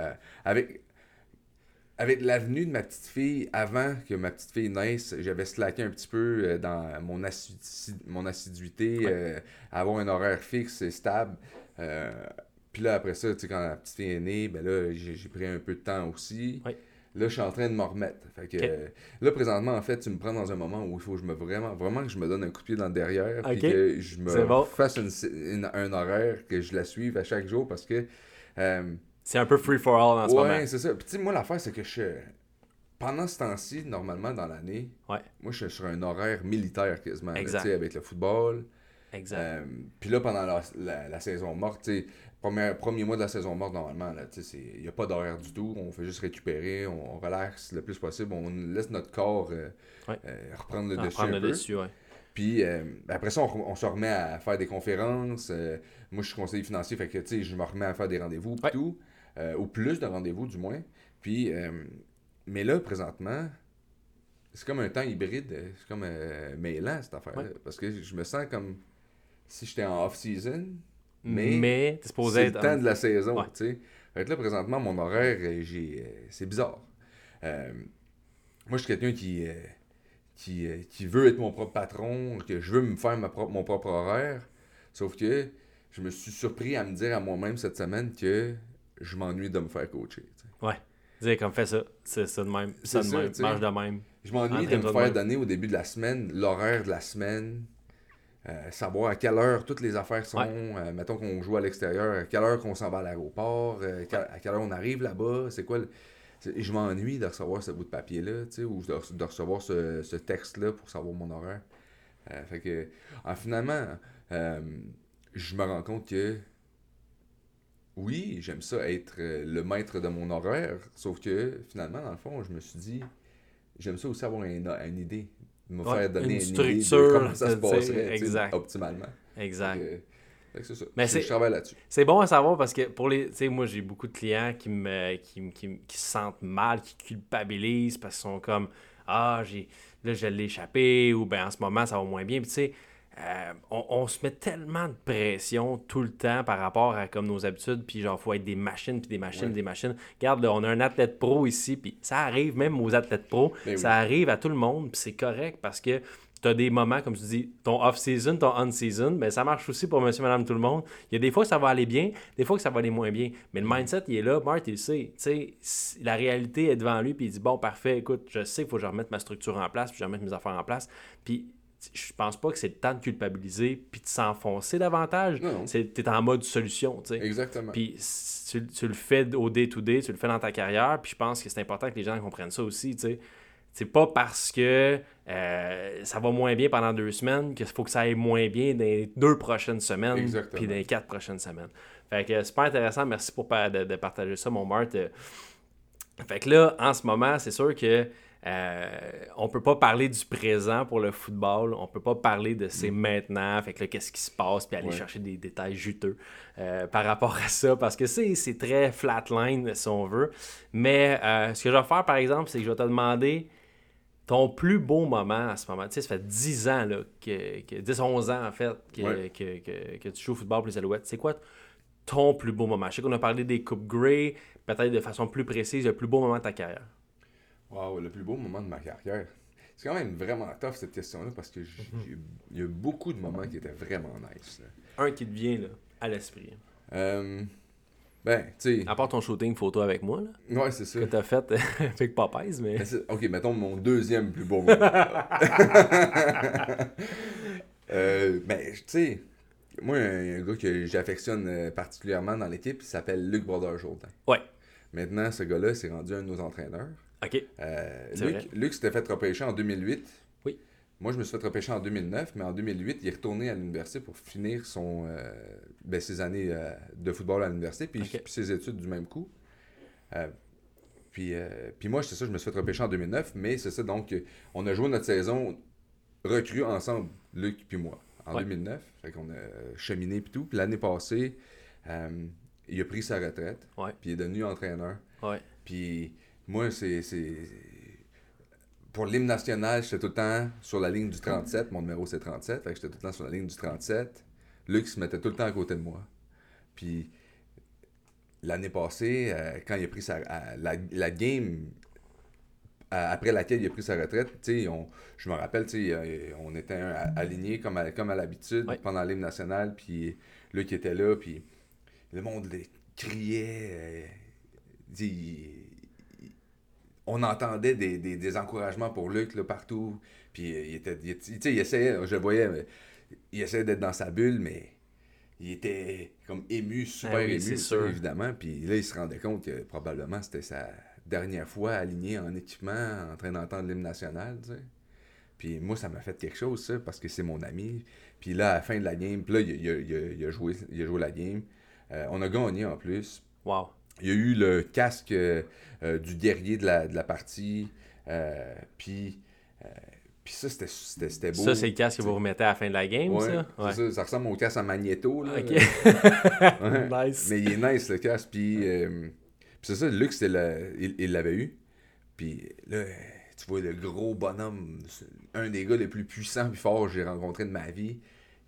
avec l'avenue de ma petite fille, avant que ma petite fille naisse, j'avais slacké un petit peu dans mon assiduité, avoir un horaire fixe et stable. Puis là, après ça, tu sais, quand la petite fille est née, ben là, j'ai pris un peu de temps aussi. Oui. Là, je suis en train de me remettre. Fait que, là, présentement, en fait, tu me prends dans un moment où il faut que vraiment que je me donne un coup de pied dans le derrière, puis que je me fasse un horaire, que je la suive à chaque jour, parce que... c'est un peu free for all en ce moment. Ouais, c'est ça. Puis tu sais, moi, l'affaire, c'est que pendant ce temps-ci, normalement, dans l'année, moi, je suis sur un horaire militaire quasiment, tu sais, avec le football. Exact. Puis là, pendant la saison morte, tu sais, premier mois de la saison morte, normalement, il n'y a pas d'horaire du tout. On fait juste récupérer, on relaxe le plus possible, on laisse notre corps reprendre le dessus un peu. Puis après ça, on se remet à faire des conférences. Moi, je suis conseiller financier, fait que tu sais, je me remets à faire des rendez-vous et tout. Ou plus de rendez-vous, du moins. Puis, mais là, présentement, c'est comme un temps hybride. C'est comme mêlant, cette affaire-là. Parce que je me sens comme si j'étais en off-season, mais t'es supposé c'est être le temps de la saison, Ouais. tu sais. Fait que là, présentement, mon horaire, c'est bizarre. Moi, je suis quelqu'un qui veut être mon propre patron, que je veux me faire mon propre horaire. Sauf que je me suis surpris à me dire à moi-même cette semaine que je m'ennuie de me faire coacher. Tu sais. Ouais. Dire comme fais ça. C'est ça de même. C'est Ça de ça, même. tu sais. Marche de même. Je m'ennuie de me Entraîne-toi de faire même. donner au début de la semaine l'horaire de la semaine. Savoir à quelle heure toutes les affaires sont. Ouais. Mettons qu'on joue à l'extérieur, à quelle heure qu'on s'en va à l'aéroport, à quelle heure on arrive là-bas, c'est quoi. Je m'ennuie de recevoir ce bout de papier-là, tu sais, ou de recevoir ce texte-là pour savoir mon horaire. Fait que, finalement, je me rends compte que oui, j'aime ça être le maître de mon horaire, sauf que finalement, dans le fond, je me suis dit, j'aime ça aussi avoir une idée, me Ouais, faire donner une une idée de structure, comment ça se tu sais, passerait, tu sais, exact. optimalement. Exact. Fait que c'est ça. Mais Je travaille là-dessus. C'est bon à savoir parce que pour les. Tu sais, moi, j'ai beaucoup de clients qui se sentent mal, qui culpabilisent parce qu'ils sont comme Ah, là, je l'ai échappé ou ben en ce moment, ça va moins bien. Puis tu sais, on se met tellement de pression tout le temps par rapport à comme nos habitudes. Puis genre, faut être des machines, puis des machines, Ouais. des machines. Regarde, là, on a un athlète pro ici, puis ça arrive même aux athlètes pro. Ben oui. Ça arrive à tout le monde, puis c'est correct parce que. Tu as des moments, comme tu dis, ton off-season, ton on-season, ben ça marche aussi pour monsieur, madame, tout le monde. Il y a des fois que ça va aller bien, des fois que ça va aller moins bien. Mais le mindset, il est là, Bart, il le sait. Tu sais, la réalité est devant lui, puis il dit, bon, parfait, écoute, je sais qu'il faut que je remette ma structure en place, puis je remette mes affaires en place. Puis je pense pas que c'est le temps de culpabiliser, puis de s'enfoncer davantage. Non. Tu es en mode solution, tu sais. Exactement. Puis tu le fais au day-to-day, tu le fais dans ta carrière, puis je pense que c'est important que les gens comprennent ça aussi, tu sais. C'est pas parce que ça va moins bien pendant 2 semaines qu'il faut que ça aille moins bien dans les 2 prochaines semaines Exactement. puis dans les 4 prochaines semaines. Fait que super intéressant. Merci pour de partager ça, mon Mart. Fait que là, en ce moment, c'est sûr que on peut pas parler du présent pour le football. On peut pas parler de c'est maintenant. Fait que là, qu'est-ce qui se passe puis aller chercher des détails juteux par rapport à ça parce que c'est très flatline si on veut. Mais ce que je vais faire, par exemple, c'est que je vais te demander ton plus beau moment à ce moment, tu sais, ça fait 10 ans, là, 10-11 ans, en fait, que tu joues au football pour les Alouettes. C'est quoi ton plus beau moment? Je sais qu'on a parlé des Coupes Grey, peut-être de façon plus précise, le plus beau moment de ta carrière. Wow, le plus beau moment de ma carrière. C'est quand même vraiment tough, cette question-là, parce que il y a beaucoup de moments qui étaient vraiment nice. Là. Un qui te vient, là, à l'esprit. Ben, tu sais... À part ton shooting photo avec moi, là, Ouais, c'est ça. que t'as fait avec Popeyes, mais... Ok, mettons mon deuxième plus beau moment. Ben, tu sais, moi, il y a un gars que j'affectionne particulièrement dans l'équipe, il s'appelle Luc Brodeur-Jourdain. Ouais. Maintenant, ce gars-là, c'est rendu un de nos entraîneurs. OK. Luc s'était fait repêcher en 2008. Oui. Moi, je me suis fait repêcher en 2009, mais en 2008, il est retourné à l'université pour finir ses années de football à l'université, puis ses études du même coup. Puis moi, c'est ça, je me suis fait repêcher en 2009, mais c'est ça, donc, on a joué notre saison recrue ensemble, Luc puis moi, en 2009. Fait qu'on a cheminé puis tout. Puis l'année passée, il a pris sa retraite, puis il est devenu entraîneur. Ouais. Puis moi, pour l'hymne national, j'étais tout le temps sur la ligne du 37. Mon numéro, c'est 37. Fait que j'étais tout le temps sur la ligne du 37. Luc se mettait tout le temps à côté de moi. Puis l'année passée, quand il a pris la game après laquelle il a pris sa retraite, je me rappelle, on était alignés comme à l'habitude pendant l'hymne national. Puis Luc était là, puis le monde criait. On entendait des encouragements pour Luc là, partout. Puis il essayait, je le voyais, il essayait d'être dans sa bulle, mais il était comme ému, super ému, évidemment. Puis là, il se rendait compte que probablement c'était sa dernière fois aligné en équipement, en train d'entendre l'hymne national, tu sais. Puis moi, ça m'a fait quelque chose, ça, parce que c'est mon ami. Puis là, à la fin de la game, puis là, il a joué la game. On a gagné en plus. Wow. Il y a eu le casque du guerrier de la partie. Puis ça, c'était beau. Ça, c'est le casque que vous remettez à la fin de la game, ça? Ouais, c'est ça. Ça ressemble au casque à Magneto. Là, OK. Nice. Mais il est nice, le casque. Puis c'est ça, Luc, il l'avait eu. Puis là, tu vois le gros bonhomme, un des gars les plus puissants et forts que j'ai rencontré de ma vie.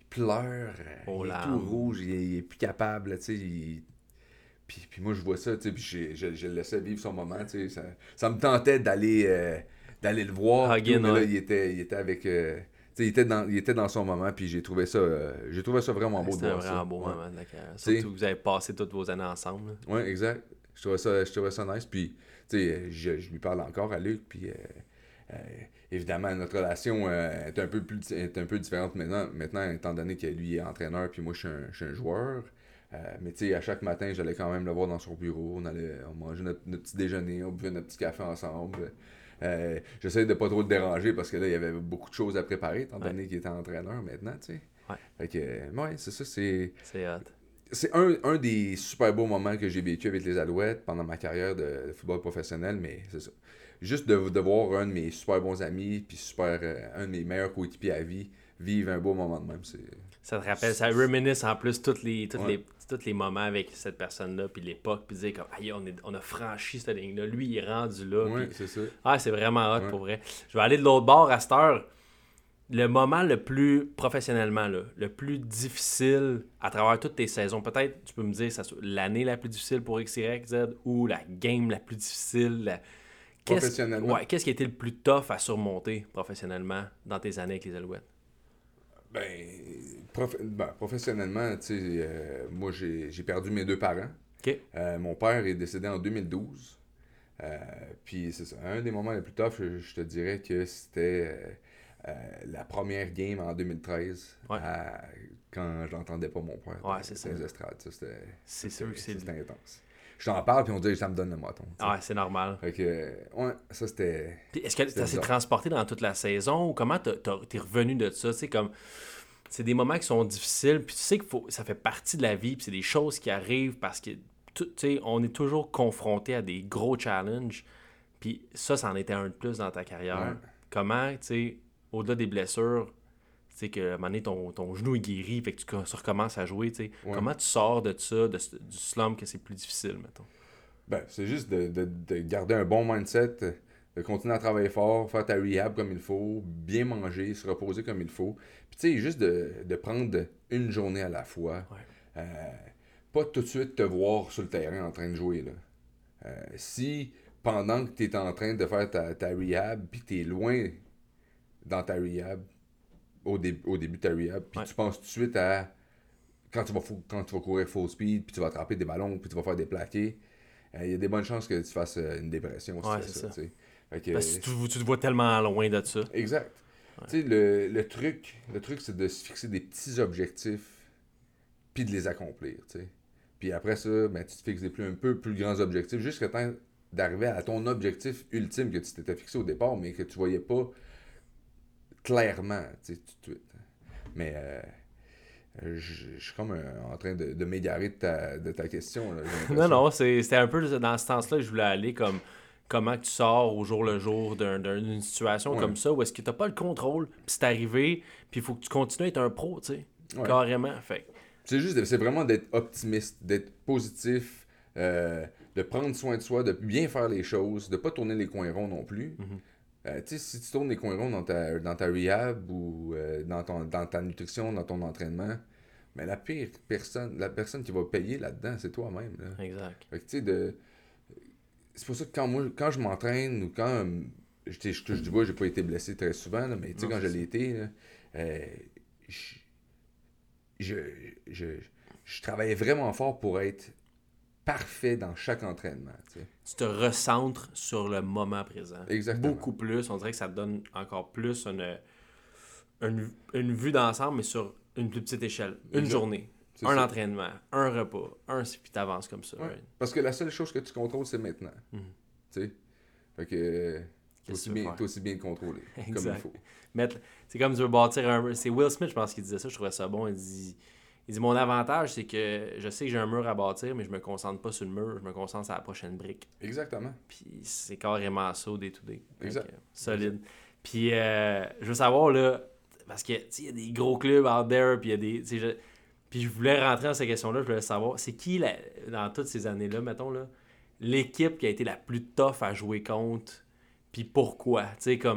pleure, il est tout rouge, il est plus capable, tu sais, puis moi, je vois ça, tu sais, puis je le laissais vivre son moment, tu sais, ça me tentait d'aller le voir, tout, mais là, il était avec... tu sais, il était dans son moment, puis j'ai trouvé ça vraiment beau de voir ça. C'était un vraiment beau moment de la carrière. Surtout que vous avez passé toutes vos années ensemble. Oui, exact. Je trouvais ça nice, puis, tu sais, je lui parle encore à Luc, puis... évidemment, notre relation est un peu différente maintenant, étant donné que lui est entraîneur puis moi je suis un joueur. Mais tu sais, à chaque matin, j'allais quand même le voir dans son bureau. On mangeait notre petit déjeuner, on buvait notre petit café ensemble. J'essayais de pas trop le déranger parce que là, il y avait beaucoup de choses à préparer, étant donné qu'il était entraîneur maintenant, tu sais. Ouais. Fait que, ouais, c'est ça, c'est hot. C'est un des super beaux moments que j'ai vécu avec les Alouettes pendant ma carrière de football professionnel, mais c'est ça. Juste de voir un de mes super bons amis, puis un de mes meilleurs coéquipiers à vie, vivre un beau moment de même, c'est... Ça te rappelle, ça reminisce en plus tous les moments avec cette personne-là, puis l'époque, puis dire comme, aïe, on a franchi cette ligne-là, lui, il est rendu là. Oui, puis... c'est ça. Ah, c'est vraiment hot pour vrai. Je vais aller de l'autre bord à cette heure. Le moment le plus, professionnellement, là, le plus difficile à travers toutes tes saisons, peut-être, tu peux me dire, l'année la plus difficile pour X, Y, Z, ou la game la plus difficile, professionnellement. Qu'est-ce qui a été le plus tough à surmonter professionnellement dans tes années avec les Alouettes? Professionnellement, tu sais, moi, j'ai perdu mes 2 parents. OK. Mon père est décédé en 2012. Puis, c'est ça. Un des moments les plus tough, je te dirais que c'était la première game en 2013, quand j'entendais pas mon père. Ouais, c'est ça. Les estrades. C'est sûr que c'était intense. Je t'en parle, puis on dit que ça me donne le moton. Ah, c'est normal. Fait que, ouais, ça c'était... Puis est-ce que ça s'est transporté dans toute la saison ou comment t'es revenu de ça? C'est comme... C'est des moments qui sont difficiles, puis tu sais que ça fait partie de la vie, puis c'est des choses qui arrivent parce que, tu sais, on est toujours confronté à des gros challenges, puis ça en était un de plus dans ta carrière. Ouais. Comment, tu sais, au-delà des blessures, tu sais, qu'à un moment donné, ton genou est guéri, fait que tu recommences à jouer, tu sais. Ouais. Comment tu sors de ça, du slump que c'est plus difficile, mettons? C'est juste de garder un bon mindset, de continuer à travailler fort, faire ta rehab comme il faut, bien manger, se reposer comme il faut. Puis tu sais, juste de prendre une journée à la fois. Ouais. Pas tout de suite te voir sur le terrain en train de jouer, là. Si pendant que tu es en train de faire ta rehab, puis tu es loin dans ta rehab, au début de ta rehab, puis tu penses tout de suite à quand tu vas courir full speed, puis tu vas attraper des ballons, puis tu vas faire des plaqués, il y a des bonnes chances que tu fasses une dépression. C'est ça. Que, parce que tu te vois tellement loin de ça. Exact. Ouais. Tu sais, le truc, c'est de se fixer des petits objectifs, puis de les accomplir, tu sais. Puis après ça, tu te fixes un peu plus grands objectifs, jusqu'à temps d'arriver à ton objectif ultime que tu t'étais fixé au départ, mais que tu voyais pas clairement, tu sais, tout de suite. Mais je suis comme en train de m'égarer de ta question. Là, non, c'était un peu dans ce sens-là que je voulais aller, comme comment tu sors au jour le jour d'une situation comme ça, où est-ce que tu n'as pas le contrôle, puis c'est arrivé, puis il faut que tu continues à être un pro, tu sais, carrément. Fait. C'est vraiment d'être optimiste, d'être positif, de prendre soin de soi, de bien faire les choses, de pas tourner les coins ronds non plus. Tu sais, si tu tournes les coins ronds dans ta rehab ou dans ta nutrition, dans ton entraînement, mais la personne qui va payer là-dedans, c'est toi-même. Là. Exact. Fait que tu sais, c'est pour ça que quand je m'entraîne ou quand je touche du bois, j'ai pas été blessé très souvent, là, mais tu sais, quand je l'ai été, là, je travaillais vraiment fort pour être parfait dans chaque entraînement. Tu sais. Tu te recentres sur le moment présent. Exactement. Beaucoup plus. On dirait que ça te donne encore plus une vue d'ensemble, mais sur une plus petite échelle. Une journée, entraînement, un repas, puis t'avances comme ça. Ouais. Right? Parce que la seule chose que tu contrôles, c'est maintenant. Tu sais? Fait que t'as aussi bien contrôlé, comme il faut. C'est comme tu veux bâtir un... C'est Will Smith, je pense, qui disait ça, je trouvais ça bon. Il dit, mon avantage, c'est que je sais que j'ai un mur à bâtir, mais je me concentre pas sur le mur, je me concentre sur la prochaine brique. Exactement. Puis c'est carrément ça au day-to-day. Exact. Solide. Puis je veux savoir, là, parce que il y a des gros clubs out there, puis il y a des... Puis je voulais rentrer dans ces questions-là, je voulais savoir, c'est qui, dans toutes ces années-là, mettons, là, l'équipe qui a été la plus tough à jouer contre, puis pourquoi? Tu sais, comme...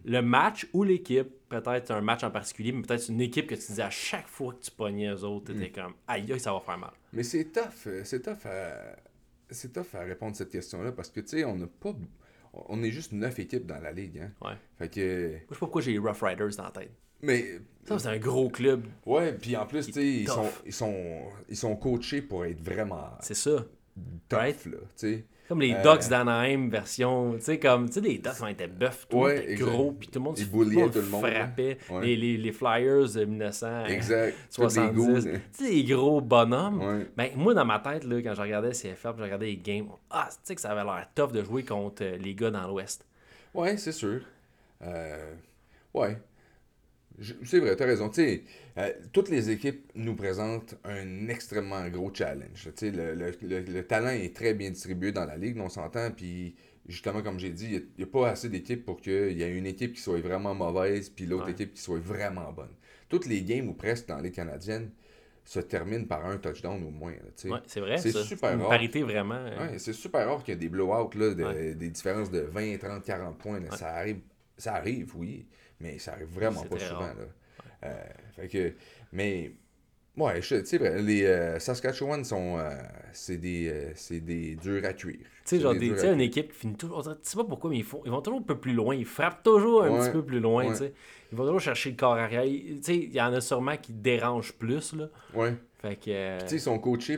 le match ou l'équipe, peut-être un match en particulier, mais peut-être une équipe que tu disais à chaque fois que tu pognais eux autres, t'étais comme aïe, ça va faire mal. Mais c'est tough à répondre à cette question-là parce que, tu sais, on est juste 9 équipes dans la ligue, hein. Ouais. Fait que... Moi, je sais pas pourquoi j'ai les Rough Riders dans la tête. Mais... Ça, c'est un gros club. Ouais, puis en plus, tu sais, tough. ils sont coachés pour être vraiment C'est ça. tough, Right? là, tu sais. Comme les Ducks d'Anaheim version, tu sais, les Ducks ont été buffs, tout le monde Ouais, était exact. gros, puis tout le monde Ils se bulliaient tout le monde, frappait. hein. Ouais. Les Flyers de 1970, Exact. Tous les goûts, hein. tu sais, les gros bonhommes. Ouais. Ben, moi, dans ma tête, là, quand je regardais le CFL, je regardais les games, tu sais que ça avait l'air tough de jouer contre les gars dans l'Ouest. Ouais, c'est sûr. Ouais. C'est vrai, t'as raison. Tu sais, toutes les équipes nous présentent un extrêmement gros challenge. Tu sais, le talent est très bien distribué dans la ligue, on s'entend. Puis, justement, comme j'ai dit, il n'y a pas assez d'équipes pour qu'il y ait une équipe qui soit vraiment mauvaise, puis l'autre équipe qui soit vraiment bonne. Toutes les games, ou presque, dans la Ligue canadienne, se terminent par un touchdown au moins. Là, tu sais. Ouais, c'est vrai, c'est ça. super Une rare. parité vraiment. Ouais, c'est super rare qu'il y ait des blowouts, là, des différences de 20, 30, 40 points. Là. Ça arrive, oui, mais ça arrive vraiment pas souvent. Là. Fait que, mais, ouais, c'est vrai, les Saskatchewan sont, c'est des durs à cuire. Tu sais, genre, une équipe qui finit toujours. Tu sais pas pourquoi, mais ils vont toujours un peu plus loin. Ils frappent toujours un petit peu plus loin. Tu sais. Ils vont toujours chercher le corps arrière. Tu sais, il y en a sûrement qui dérangent plus. Là. Ouais. Fait que. Puis, tu sais, ils sont coachés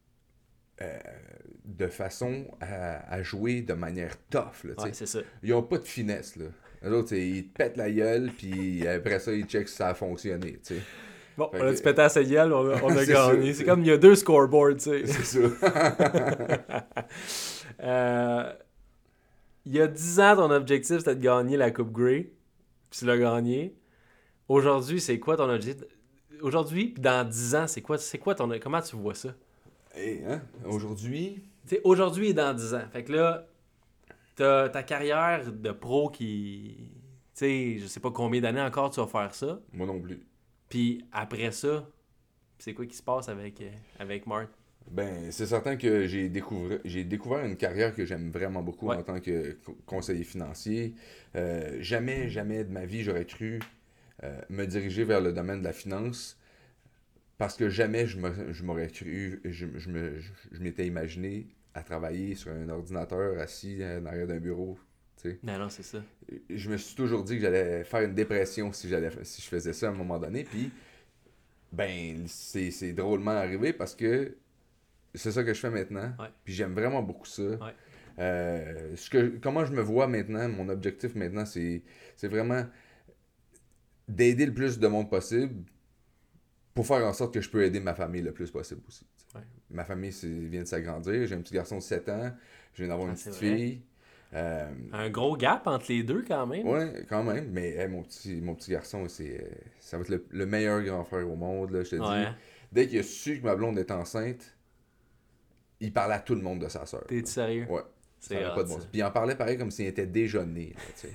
de façon à jouer de manière tough. Là, ouais, c'est ça. Ils ont pas de finesse. Là. Les autres, ils te pètent la gueule, puis après ça, ils checkent si ça a fonctionné. Tu sais. Bon, on a-tu pété à sa gueule, on a gagné. Ça. C'est comme il y a 2 scoreboards, tu sais. C'est ça. Il y a 10 ans, ton objectif, c'était de gagner la Coupe Grey. Puis tu l'as gagné. Aujourd'hui, c'est quoi ton objectif? Aujourd'hui, puis dans 10 ans, c'est quoi ton... Comment tu vois ça? Hey, hein? Aujourd'hui... Tu sais, aujourd'hui et dans 10 ans. Fait que là, t'as ta carrière de pro qui... Tu sais, je sais pas combien d'années encore tu vas faire ça. Moi non plus. Puis après ça, c'est quoi qui se passe avec Marc? Ben, c'est certain que j'ai découvert une carrière que j'aime vraiment beaucoup en tant que conseiller financier. Jamais de ma vie, j'aurais cru me diriger vers le domaine de la finance parce que jamais je m'aurais cru, je m'étais imaginé à travailler sur un ordinateur assis derrière d'un bureau. T'sais. Non, c'est ça. Je me suis toujours dit que j'allais faire une dépression si je faisais ça à un moment donné. Puis, ben, c'est drôlement arrivé parce que c'est ça que je fais maintenant. Ouais. Puis j'aime vraiment beaucoup ça. Ouais. Comment je me vois maintenant, mon objectif maintenant, c'est vraiment d'aider le plus de monde possible pour faire en sorte que je peux aider ma famille le plus possible aussi. Ouais. Ma famille vient de s'agrandir. J'ai un petit garçon de 7 ans. Je viens d'avoir une petite fille. Un gros gap entre les deux quand même. Oui, quand même. Mais mon petit garçon, ça va être le meilleur grand frère au monde. Là, je te dis. Dès qu'il a su que ma blonde est enceinte, il parlait à tout le monde de sa sœur. T'es sérieux? Ouais. C'est pas de bon. Puis il en parlait pareil comme s'il était déjà né.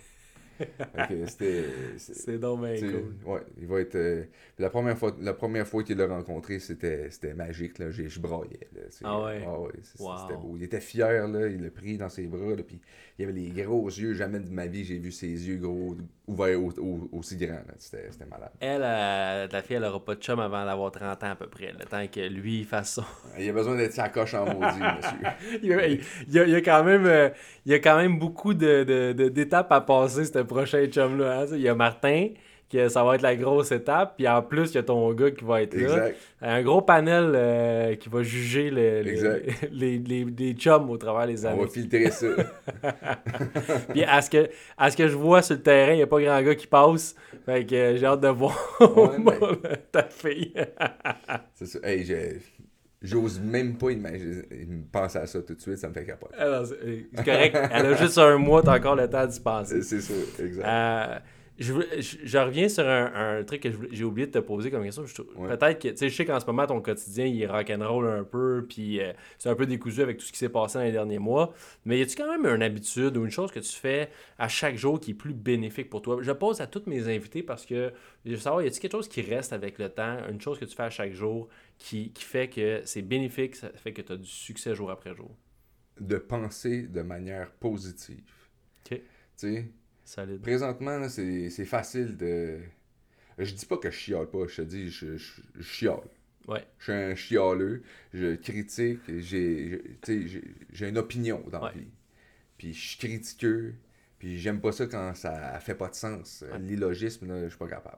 C'est donc bien cool. Ouais, il va être. La première fois qu'il l'a rencontré, c'était magique. Là. Je braillais. Là. C'était beau. Il était fier, là. Il l'a pris dans ses bras. Là, puis il avait les gros yeux. Jamais de ma vie, j'ai vu ses yeux gros ouverts aussi grands. Là. C'était malade. Ta fille, elle n'aura pas de chum avant d'avoir 30 ans à peu près. Le temps que lui il fasse son. Il a besoin d'être sa coche en maudit, monsieur. il y a quand même beaucoup d'étapes à passer, ce prochain chum-là. Hein? Il y a Martin, que ça va être la grosse étape. Puis en plus, il y a ton gars qui va être là. Exact. Un gros panel qui va juger les chums au travers des années. On va filtrer ça. Puis à ce que je vois sur le terrain, il n'y a pas grand gars qui passe. Fait que j'ai hâte de voir ta fille. C'est ça. Hey, j'ose même pas penser à ça tout de suite, ça me fait capoter. Alors, c'est correct. Elle a juste 1 mois, t'as encore le temps d'y penser. C'est ça, exact. Je reviens sur un truc que j'ai oublié de te poser comme question. Peut-être que, tu sais, je sais qu'en ce moment, ton quotidien, il est rock'n'roll un peu, puis c'est un peu décousu avec tout ce qui s'est passé dans les derniers mois. Mais y a-tu quand même une habitude ou une chose que tu fais à chaque jour qui est plus bénéfique pour toi? Je pose à tous mes invités parce que je veux savoir, y a-tu quelque chose qui reste avec le temps, une chose que tu fais à chaque jour qui fait que c'est bénéfique, ça fait que tu as du succès jour après jour? De penser de manière positive. OK. Tu sais, Solide. Présentement, là, c'est facile de... Je dis pas que je chiale pas, je te dis, je chiale. Ouais. Je suis un chialeux, je critique, j'ai une opinion dans la vie. Puis je suis critiqueux, puis j'aime pas ça quand ça fait pas de sens. Ouais. L'illogisme, là, je suis pas capable.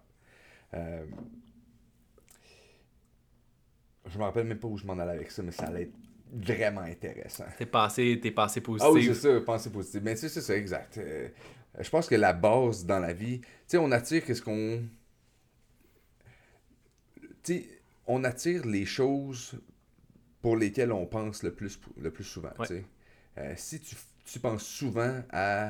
Je me rappelle même pas où je m'en allais avec ça, mais ça allait être vraiment intéressant. Tes pensées positives. Ah oui, c'est ça, pensée positive. Mais c'est ça, exact. Je pense que la base dans la vie, tu sais, on attire qu'est-ce qu'on... Tu sais, on attire les choses pour lesquelles on pense le plus souvent, Ouais. tu sais. Si tu penses souvent à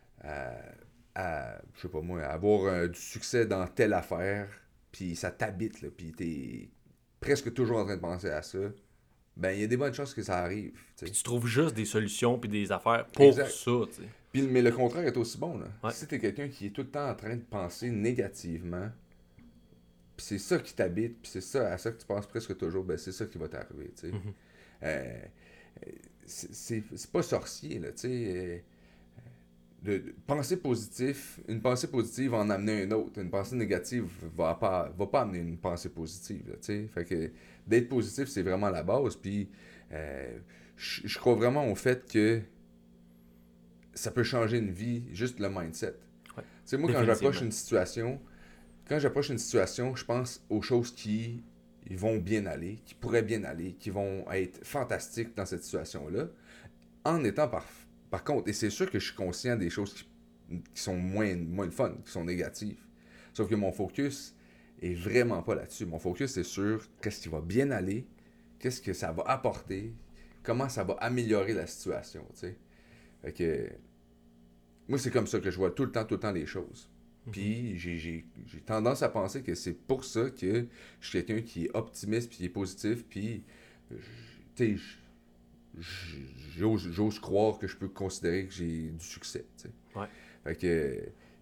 je sais pas moi, avoir du succès dans telle affaire, puis ça t'habite, là, puis t'es presque toujours en train de penser à ça, ben il y a des bonnes chances que ça arrive, tu sais. Puis tu trouves juste des solutions puis des affaires pour Exact. ça, tu sais. Puis, mais le contraire est aussi bon, là. Ouais. Si t'es quelqu'un qui est tout le temps en train de penser négativement, puis c'est ça qui t'habite, puis c'est ça à ça que tu penses presque toujours, ben c'est ça qui va t'arriver, tu sais. C'est pas sorcier, là, tu sais. Penser positif, une pensée positive va en amener une autre. Une pensée négative va pas amener une pensée positive, là, tu sais. Fait que d'être positif, c'est vraiment la base, puis je crois vraiment au fait que ça peut changer une vie, juste le mindset. Ouais. Tu sais, moi, quand j'approche une situation, je pense aux choses qui vont bien aller, qui pourraient bien aller, qui vont être fantastiques dans cette situation-là, en étant par contre, et c'est sûr que je suis conscient des choses qui sont moins le fun, qui sont négatives. Sauf que mon focus est vraiment pas là-dessus. Mon focus est sur qu'est-ce qui va bien aller, qu'est-ce que ça va apporter, comment ça va améliorer la situation, tu sais. Fait que moi, c'est comme ça que je vois tout le temps les choses. Puis j'ai tendance à penser que c'est pour ça que je suis quelqu'un qui est optimiste, puis qui est positif, puis tu sais, j'ose croire que je peux considérer que j'ai du succès, tu sais. Ouais. Fait que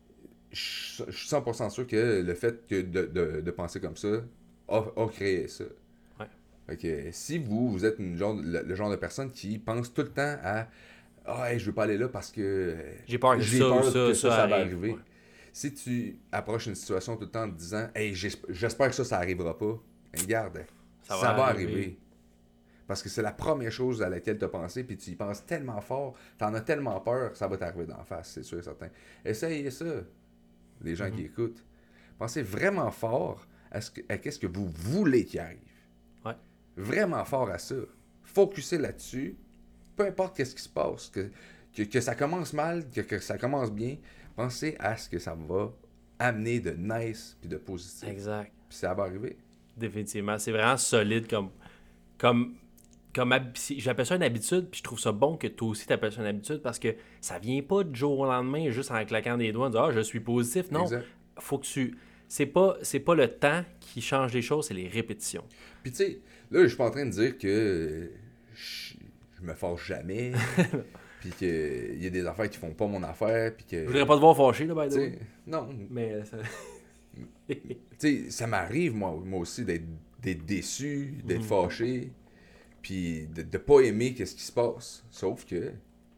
je suis 100% sûr que le fait que de penser comme ça a créé ça. Ouais. Fait que si vous êtes le genre de personne qui pense tout le temps à « Ah, hey, je veux pas aller là parce que J'ai peur que ça va arrive. arriver. Ouais. » Si tu approches une situation tout le temps en te disant « Hey, j'espère que ça arrivera pas. » Regarde, ça va arriver. Parce que c'est la première chose à laquelle tu as pensé, puis tu y penses tellement fort, tu en as tellement peur que ça va t'arriver d'en face, c'est sûr et certain. Essayez ça, les gens qui écoutent. Pensez vraiment fort à qu'est-ce que vous voulez qu'il arrive. Ouais. Vraiment fort à ça. Focussez là-dessus, peu importe qu'est-ce qui se passe, que ça commence mal, que ça commence bien, pensez à ce que ça va amener de nice puis de positif. Exact. Puis ça va arriver. Définitivement. C'est vraiment solide comme j'appelle ça une habitude, puis je trouve ça bon que toi aussi t'appelles ça une habitude parce que ça vient pas du jour au lendemain juste en claquant des doigts en disant « Ah, je suis positif ». Non, Exact. faut que tu... C'est pas le temps qui change les choses, c'est les répétitions. Puis tu sais, là, je suis pas en train de dire que je me fâche jamais, puis qu'il y a des affaires qui font pas mon affaire, puis que... Je voudrais pas te voir fâché, là, by the way. T'sais, non. Mais ça... Tu sais, ça m'arrive, moi aussi, d'être déçu, d'être fâché, puis de pas aimer qu'est-ce qui se passe. Sauf que,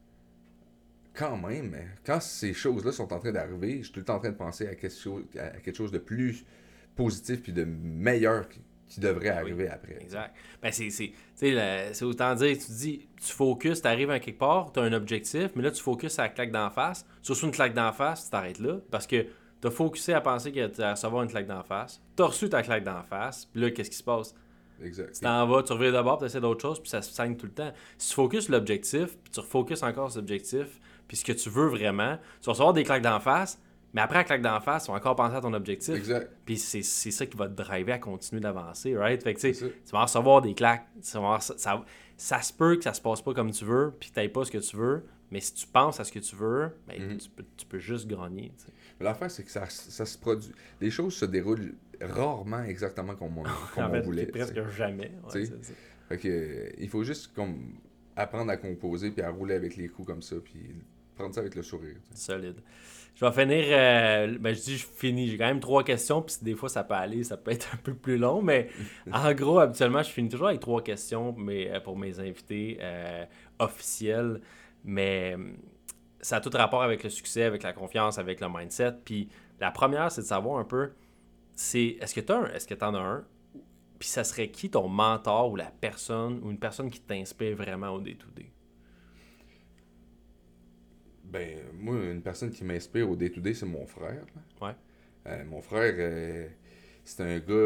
quand même, quand ces choses-là sont en train d'arriver, je suis tout le temps en train de penser à quelque chose de plus positif puis de meilleur qui devrait arriver après. Exact. Ben, c'est autant dire, tu dis, tu focuses, tu arrives à quelque part, tu as un objectif, mais là, tu focuses à la claque d'en face. Tu reçois une claque d'en face, tu t'arrêtes là, parce que tu as focusé à penser que tu allais recevoir une claque d'en face. Tu as reçu ta claque d'en face, puis là, qu'est-ce qui se passe? Exact. Tu t'en vas, tu reviens d'abord, tu essaies d'autres choses, puis ça se saigne tout le temps. Si tu focuses sur l'objectif, puis tu refocuses encore sur l'objectif, puis ce que tu veux vraiment, tu vas recevoir des claques d'en face, mais après la claque d'en face, tu vas encore penser à ton objectif. Exact. Puis c'est ça qui va te driver à continuer d'avancer, right? Fait que tu sais, C'est ça. tu vas recevoir des claques, ça se peut que ça se passe pas comme tu veux, puis que tu n'aies pas ce que tu veux, mais si tu penses à ce que tu veux, ben, tu peux juste gagner. T'sais. Mais l'affaire, c'est que ça se produit. Les choses se déroulent rarement exactement comme on voulait. Presque jamais. Ouais, c'est ça. Fait que, il faut juste comme apprendre à composer puis à rouler avec les coups comme ça, puis prendre ça avec le sourire. T'sais. Solide. Je vais finir, je finis, j'ai quand même 3 questions, puis des fois ça peut être un peu plus long, mais en gros, habituellement, je finis toujours avec 3 questions pour mes invités officiels, mais ça a tout rapport avec le succès, avec la confiance, avec le mindset. Puis la première, c'est de savoir un peu, est-ce que tu en as un? Puis ça serait qui ton mentor ou la personne, ou une personne qui t'inspire vraiment au day-to-day? Ben, moi, une personne qui m'inspire au day-to-day, c'est mon frère. Là. Ouais. Mon frère, c'est un gars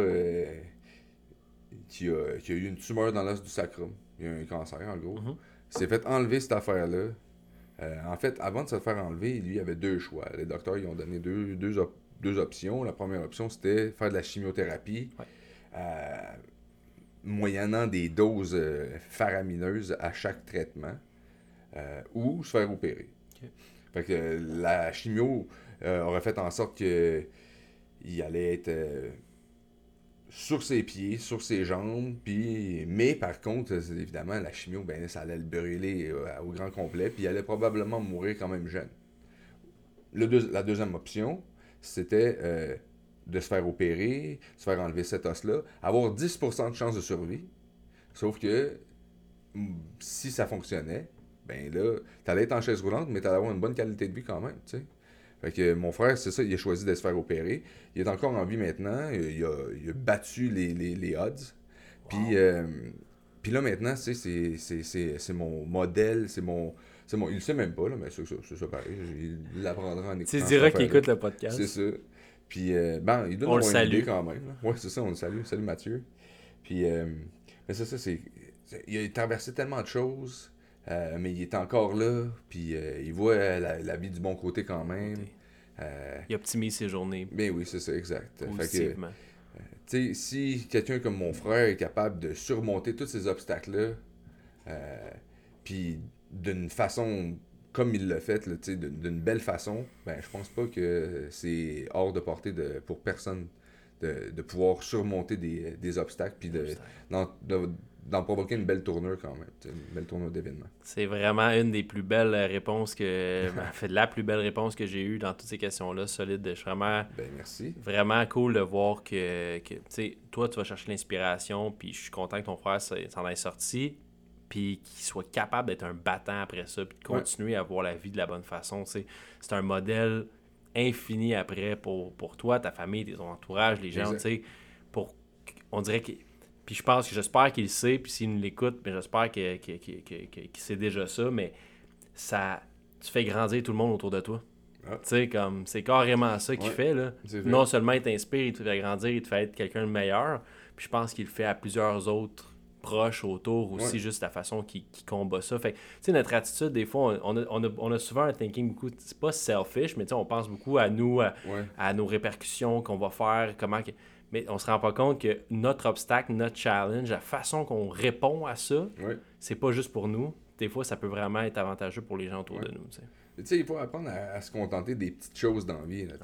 qui a eu une tumeur dans l'os du sacrum. Il a eu un cancer, en gros. Mhm. Il s'est fait enlever cette affaire-là. En fait, avant de se faire enlever, lui, il avait deux choix. Les docteurs, ils ont donné deux options. La première option, c'était faire de la chimiothérapie, Ouais. moyennant des doses faramineuses à chaque traitement, ou se faire opérer. Ok. Fait que la chimio aurait fait en sorte que il allait être sur ses pieds, sur ses jambes, mais par contre, évidemment, la chimio, ben, ça allait le brûler au grand complet, puis il allait probablement mourir quand même jeune. La deuxième option, c'était de se faire opérer, se faire enlever cet os-là, avoir 10% de chance de survie, sauf que si ça fonctionnait, ben là, t'allais être en chaise roulante, mais t'allais avoir une bonne qualité de vie quand même, tu sais. Fait que mon frère, c'est ça, il a choisi de se faire opérer. Il est encore en vie maintenant. Il a battu les odds. Puis, puis là, maintenant, c'est mon modèle. Il le sait même pas, là, mais c'est ça pareil. Il l'apprendra en écoutant. Tu diras qu'il écoute le podcast. C'est ça. Puis, ben, il doit on le avoir une idée salue quand même. Là. Ouais, c'est ça, on le salue. Salut Mathieu. Puis, mais c'est ça, il a traversé tellement de choses. Mais il est encore là, puis il voit la vie du bon côté quand même. Il optimise ses journées. Ben oui, c'est ça, exact. Positivement. Tu sais, si quelqu'un comme mon frère est capable de surmonter tous ces obstacles-là, puis d'une façon comme il l'a fait, là, d'une belle façon, ben je pense pas que c'est hors de portée pour personne de pouvoir surmonter des obstacles, puis d'en provoquer une belle tournure quand même, une belle tournure d'événements. C'est vraiment une des plus belles réponses la plus belle réponse que j'ai eue dans toutes ces questions-là, solide. Je suis vraiment, merci. Vraiment cool de voir que tu sais, toi, tu vas chercher l'inspiration, puis je suis content que ton frère s'en ait sorti, puis qu'il soit capable d'être un battant après ça, puis de continuer à voir la vie de la bonne façon. C'est un modèle infini après pour toi, ta famille, ton entourage, les gens, tu sais, on dirait que... Puis j'espère qu'il le sait, puis s'il nous l'écoute, mais j'espère qu'il sait déjà ça, mais tu fais grandir tout le monde autour de toi. Tu sais, comme, c'est carrément ça qu'il fait, là. Non seulement il t'inspire, il te fait grandir, il te fait être quelqu'un de meilleur, puis je pense qu'il le fait à plusieurs autres proches autour aussi, juste la façon qu'il combat ça. Fait que, tu sais, notre attitude, des fois, on a souvent un thinking beaucoup, c'est pas selfish, mais tu sais, on pense beaucoup à nous, à nos répercussions qu'on va faire, mais on se rend pas compte que notre obstacle, notre challenge, la façon qu'on répond à ça, c'est pas juste pour nous. Des fois, ça peut vraiment être avantageux pour les gens autour de nous. Tu sais, il faut apprendre à se contenter des petites choses dans la vie. Là,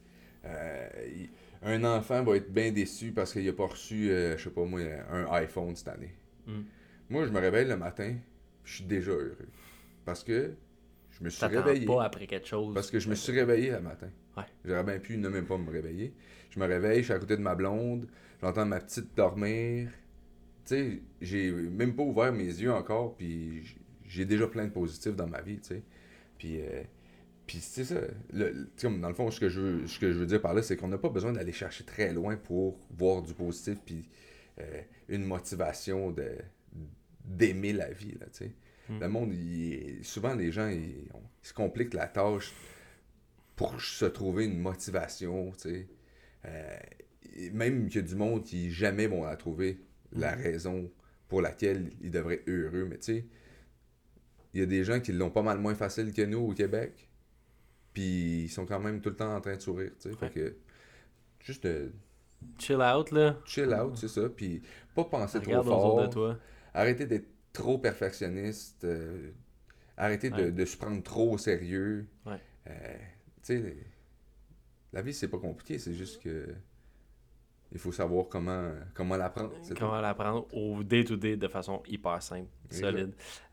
un enfant va être bien déçu parce qu'il n'a pas reçu, je sais pas moi, un iPhone cette année. Moi, je me réveille le matin, je suis déjà heureux. Parce que je me suis réveillé. Pas après quelque chose. Parce que je me suis réveillé le matin. Ouais. J'aurais bien pu ne même pas me réveiller. Je me réveille, je suis à côté de ma blonde, j'entends ma petite dormir. Tu sais, j'ai même pas ouvert mes yeux encore, puis j'ai déjà plein de positifs dans ma vie, tu sais. Puis c'est ça. Comme dans le fond, ce que je veux dire par là, c'est qu'on n'a pas besoin d'aller chercher très loin pour voir du positif, puis une motivation d'aimer la vie, là, tu sais. Le monde, souvent les gens, ils se compliquent la tâche pour se trouver une motivation, tu sais. Même qu'il y a du monde qui jamais vont la trouver, la raison pour laquelle ils devraient être heureux, mais tu sais, il y a des gens qui l'ont pas mal moins facile que nous au Québec, puis ils sont quand même tout le temps en train de sourire, tu sais. Fait que, juste chill out, là. Chill out, c'est ça, puis pas penser Regarde trop fort. De toi. Arrêter d'être trop perfectionniste, arrêter de se prendre trop au sérieux. Tu sais, la vie, c'est pas compliqué, c'est juste que il faut savoir comment l'apprendre. Comment l'apprendre au day-to-day de façon hyper simple, solide.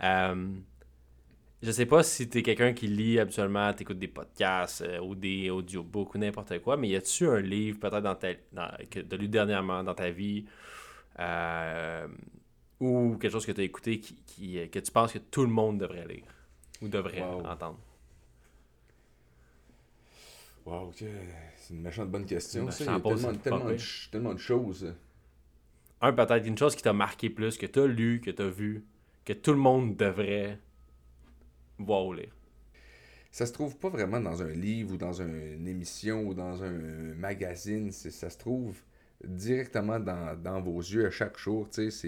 Je sais pas si t'es quelqu'un qui lit habituellement, t'écoutes des podcasts ou des audiobooks ou n'importe quoi, mais y a-tu un livre peut-être que t'as lu dernièrement dans ta vie ou quelque chose que t'as écouté que tu penses que tout le monde devrait lire ou devrait entendre? Wow, ok. C'est une méchante bonne question. Ben, Ça, je il y a t'en pose, tellement, c'est tellement, pas de, pire. tellement de choses. Peut-être une chose qui t'a marqué plus, que t'as lu, que t'as vu, que tout le monde devrait voir ou lire. Ça se trouve pas vraiment dans un livre ou dans une émission ou dans un magazine. Ça se trouve directement dans vos yeux à chaque jour. Tu sais,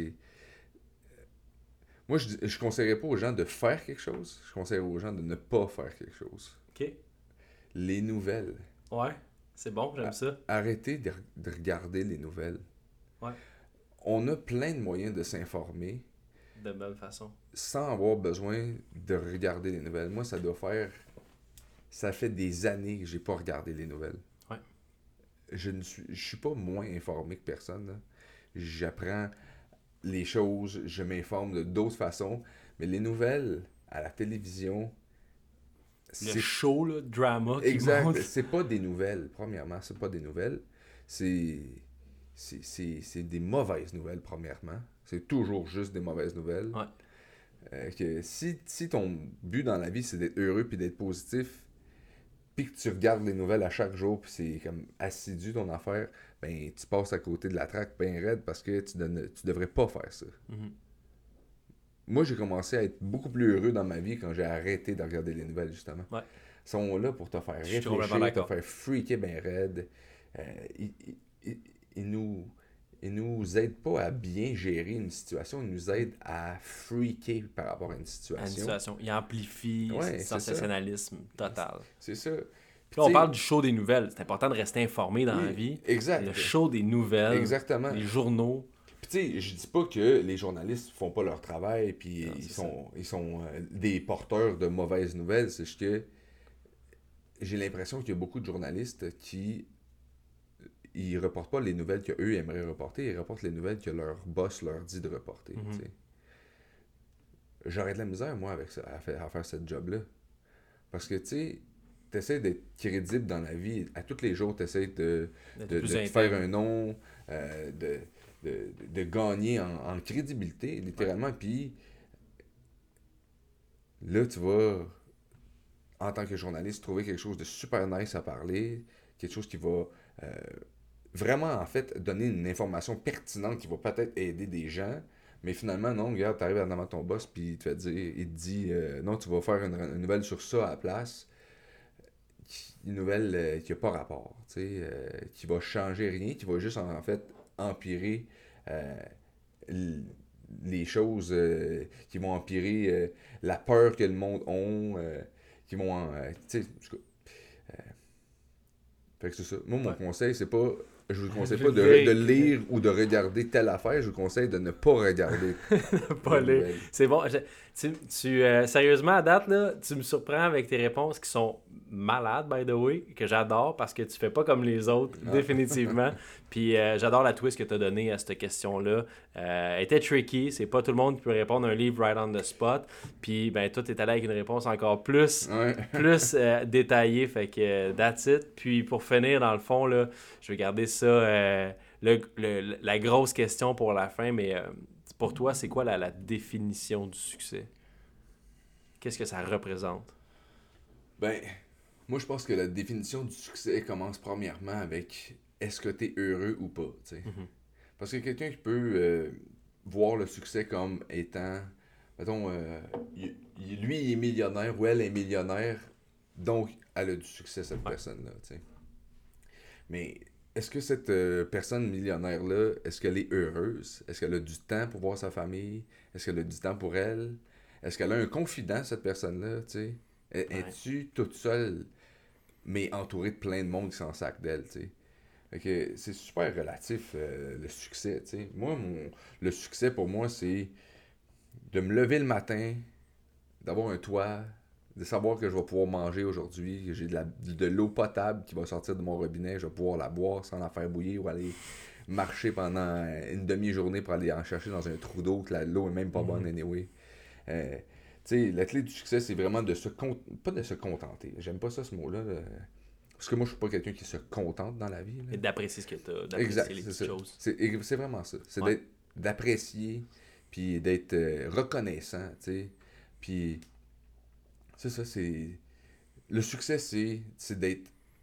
moi, je conseillerais pas aux gens de faire quelque chose. Je conseillerais aux gens de ne pas faire quelque chose. OK? Les nouvelles. Ouais, c'est bon, j'aime ça. Arrêtez de regarder les nouvelles. Ouais, On a plein de moyens de s'informer de bonne façon. sans avoir besoin de regarder les nouvelles. Moi, ça fait des années que j'ai pas regardé les nouvelles. Ouais. Je suis pas moins informé que personne, là. J'apprends les choses, je m'informe de d'autres façons, mais les nouvelles à la télévision, Le c'est show, là, drama qui exact, monte. c'est pas des nouvelles. Premièrement, c'est pas des nouvelles, c'est c'est des mauvaises nouvelles, premièrement. C'est toujours juste des mauvaises nouvelles. Ouais. Que si ton but dans la vie, c'est d'être heureux puis d'être positif, puis que tu regardes les nouvelles à chaque jour, puis c'est comme assidu ton affaire, ben tu passes à côté de la traque bien raide parce que tu devrais pas faire ça. Mhm. Moi, j'ai commencé à être beaucoup plus heureux dans ma vie quand j'ai arrêté de regarder les nouvelles, justement. Ouais. Ils sont là pour te faire Je suis complètement réfléchir, te d'accord. faire freaker bien raide. Euh, ils, ils nous, ils nous aident pas à bien gérer une situation, ils nous aident à freaker par rapport à une À une situation. situation. Il amplifie, Ouais, c'est du c'est ça. sensationnalisme total. C'est ça. Puis, Puis là, on tu sais, parle du show des nouvelles. C'est important de rester informé dans oui, la vie. exact. Le show des nouvelles, Exactement. les journaux. Puis tu sais, je dis pas que les journalistes font pas leur travail puis Non, c'est ils sont des porteurs de mauvaises nouvelles. C'est juste que j'ai l'impression qu'il y a beaucoup de journalistes qui ils reportent pas les nouvelles qu'eux aimeraient reporter, ils reportent les nouvelles que leur boss leur dit de reporter. Mhm. Tu sais. J'aurais de la misère, moi, avec ça, à faire cette job-là. Parce que, tu sais, t'essaies d'être crédible dans la vie. À tous les jours, t'essaies D'être de plus te intègre. faire un nom, de gagner en crédibilité, littéralement. Puis là, tu vas, en tant que journaliste, trouver quelque chose de super nice à parler, quelque chose qui va vraiment, en fait, donner une information pertinente qui va peut-être aider des gens. Mais finalement, non, regarde, t'arrives devant ton boss, puis il te dit non, tu vas faire une nouvelle sur ça à la place. Une nouvelle qui n'a pas rapport, tu sais, qui va changer rien, qui va juste en fait empirer euh, l- les choses, qui vont empirer la peur que le monde a, qui vont, tu sais, en tout cas, fait que c'est ça. Moi, mon Ouais. conseil, c'est pas, je vous conseille Je pas vais- de lire ou de regarder telle affaire, je vous conseille de ne pas regarder Pas les les- nouvelles. C'est bon. Sérieusement, à date, là, tu me surprends avec tes réponses qui sont malades, by the way, que j'adore parce que tu fais pas comme les autres, Ah. définitivement. Puis j'adore la twist que tu as donnée à cette question-là. Elle était tricky. C'est pas tout le monde qui peut répondre à un livre right on the spot. Puis ben, toi, t'es allé avec une réponse encore plus, Ouais. plus détaillée. Fait que that's it. Puis pour finir, dans le fond, là, je vais garder ça, la grosse question pour la fin, mais pour toi, c'est quoi la définition du succès? Qu'est-ce que ça représente? Ben, moi, je pense que la définition du succès commence premièrement avec est-ce que tu es heureux ou pas, tu sais. Mhm. Parce que quelqu'un qui peut voir le succès comme étant, mettons, lui, il est millionnaire ou elle est millionnaire, donc elle a du succès, cette Ouais. personne-là, tu sais. Mais est-ce que cette personne millionnaire-là, est-ce qu'elle est heureuse? Est-ce qu'elle a du temps pour voir sa famille? Est-ce qu'elle a du temps pour elle? Est-ce qu'elle a un confident, cette personne-là, tu sais? Ouais. Es-tu toute seule, mais entourée de plein de monde qui s'en sac d'elle, tu sais? Fait que c'est super relatif, le succès, tu sais. Moi, le succès, pour moi, c'est de me lever le matin, d'avoir un toit, de savoir que je vais pouvoir manger aujourd'hui, que j'ai de l'eau potable qui va sortir de mon robinet, je vais pouvoir la boire sans la faire bouillir ou aller marcher pendant une demi-journée pour aller en chercher dans un trou d'eau, que l'eau est même pas bonne anyway. Tu sais, la clé du succès, c'est vraiment pas de se contenter. J'aime pas ça, ce mot-là. Parce que moi, je suis pas quelqu'un qui se contente dans la vie. Là. Et d'apprécier ce que tu as, Exact, d'apprécier les c'est petites ça. choses. C'est vraiment ça. C'est Ouais. d'apprécier, puis d'être reconnaissant, tu sais. Puis, c'est ça, c'est... Le succès, c'est d'être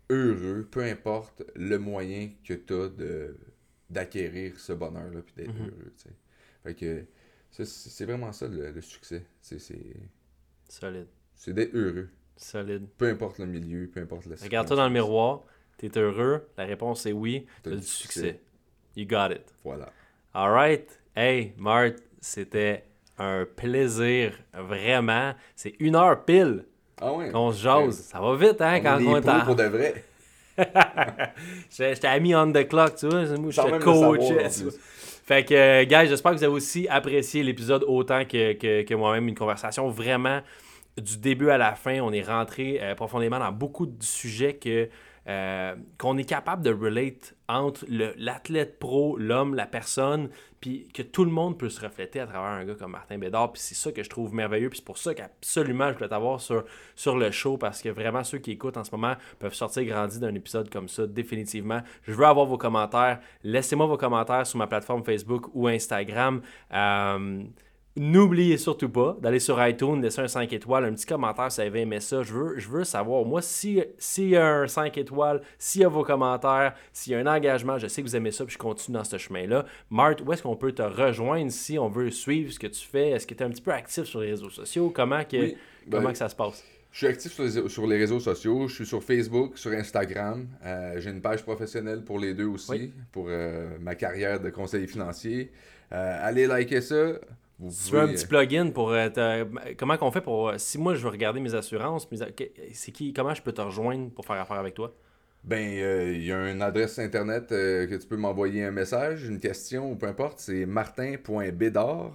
heureux, peu importe le moyen que tu as d'acquérir ce bonheur-là, puis d'être heureux, tu sais. Fait que c'est vraiment ça le succès. Solide. C'est d'être heureux. Solide. Peu importe le milieu, peu importe la situation. Regarde-toi dans le miroir, t'es heureux, la réponse est oui, t'as du succès. You got it. Voilà. Alright. Hey, Mart, c'était un plaisir, vraiment. C'est 1 heure pile qu'on se jase. Ça va vite, hein, quand on est en... pour de vrai. J'étais mis on the clock, tu vois. Moi, j'étais coach. Fait que, guys, j'espère que vous avez aussi apprécié l'épisode autant que moi-même. Une conversation vraiment du début à la fin. On est rentré profondément dans beaucoup de sujets qu'on est capable de relate entre l'athlète pro, l'homme, la personne, puis que tout le monde peut se refléter à travers un gars comme Martin Bédard. Puis c'est ça que je trouve merveilleux. Puis c'est pour ça qu'absolument je voulais t'avoir sur le show, parce que vraiment ceux qui écoutent en ce moment peuvent sortir grandis d'un épisode comme ça, définitivement. Je veux avoir vos commentaires. Laissez-moi vos commentaires sur ma plateforme Facebook ou Instagram. N'oubliez surtout pas d'aller sur iTunes, laisser un 5 étoiles, un petit commentaire si vous avez aimé ça. Je veux savoir, moi, s'il y a un 5 étoiles, s'il y a vos commentaires, s'il y a un engagement, je sais que vous aimez ça, puis je continue dans ce chemin-là. Marthe, où est-ce qu'on peut te rejoindre si on veut suivre ce que tu fais? Est-ce que tu es un petit peu actif sur les réseaux sociaux? Comment que ça se passe? Je suis actif sur les réseaux sociaux. Je suis sur Facebook, sur Instagram. J'ai une page professionnelle pour les deux aussi, pour ma carrière de conseiller financier. Allez liker ça. Tu veux un petit plugin pour... comment qu'on fait pour... Si moi, je veux regarder mes assurances, comment je peux te rejoindre pour faire affaire avec toi? Il y a une adresse internet que tu peux m'envoyer un message, une question ou peu importe. C'est martin.bédard,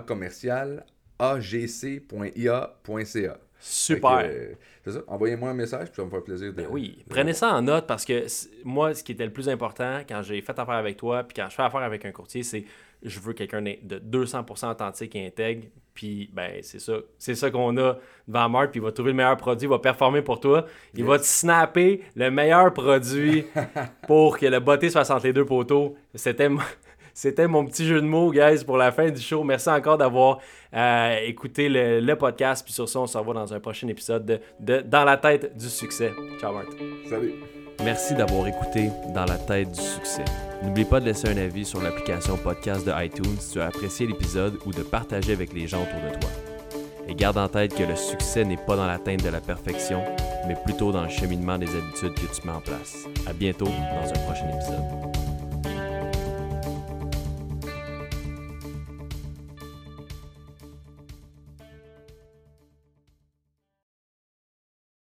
agc.ia.ca. Super. C'est ça. Envoyez-moi un message, puis ça me fait plaisir de... Prenez ça en note, parce que moi, ce qui était le plus important quand j'ai fait affaire avec toi, puis quand je fais affaire avec un courtier, c'est je veux quelqu'un de 200% authentique et intègre. Puis, c'est ça. C'est ça qu'on a devant Marc, puis il va trouver le meilleur produit, il va performer pour toi. Il va te snapper le meilleur produit pour que le botté soit entre les deux poteaux. C'était mon petit jeu de mots, guys, pour la fin du show. Merci encore d'avoir écouté le podcast. Puis sur ça, on se revoit dans un prochain épisode de Dans la tête du succès. Ciao, Marc. Salut. Merci d'avoir écouté Dans la tête du succès. N'oublie pas de laisser un avis sur l'application podcast de iTunes si tu as apprécié l'épisode, ou de partager avec les gens autour de toi. Et garde en tête que le succès n'est pas dans l'atteinte de la perfection, mais plutôt dans le cheminement des habitudes que tu mets en place. À bientôt dans un prochain épisode.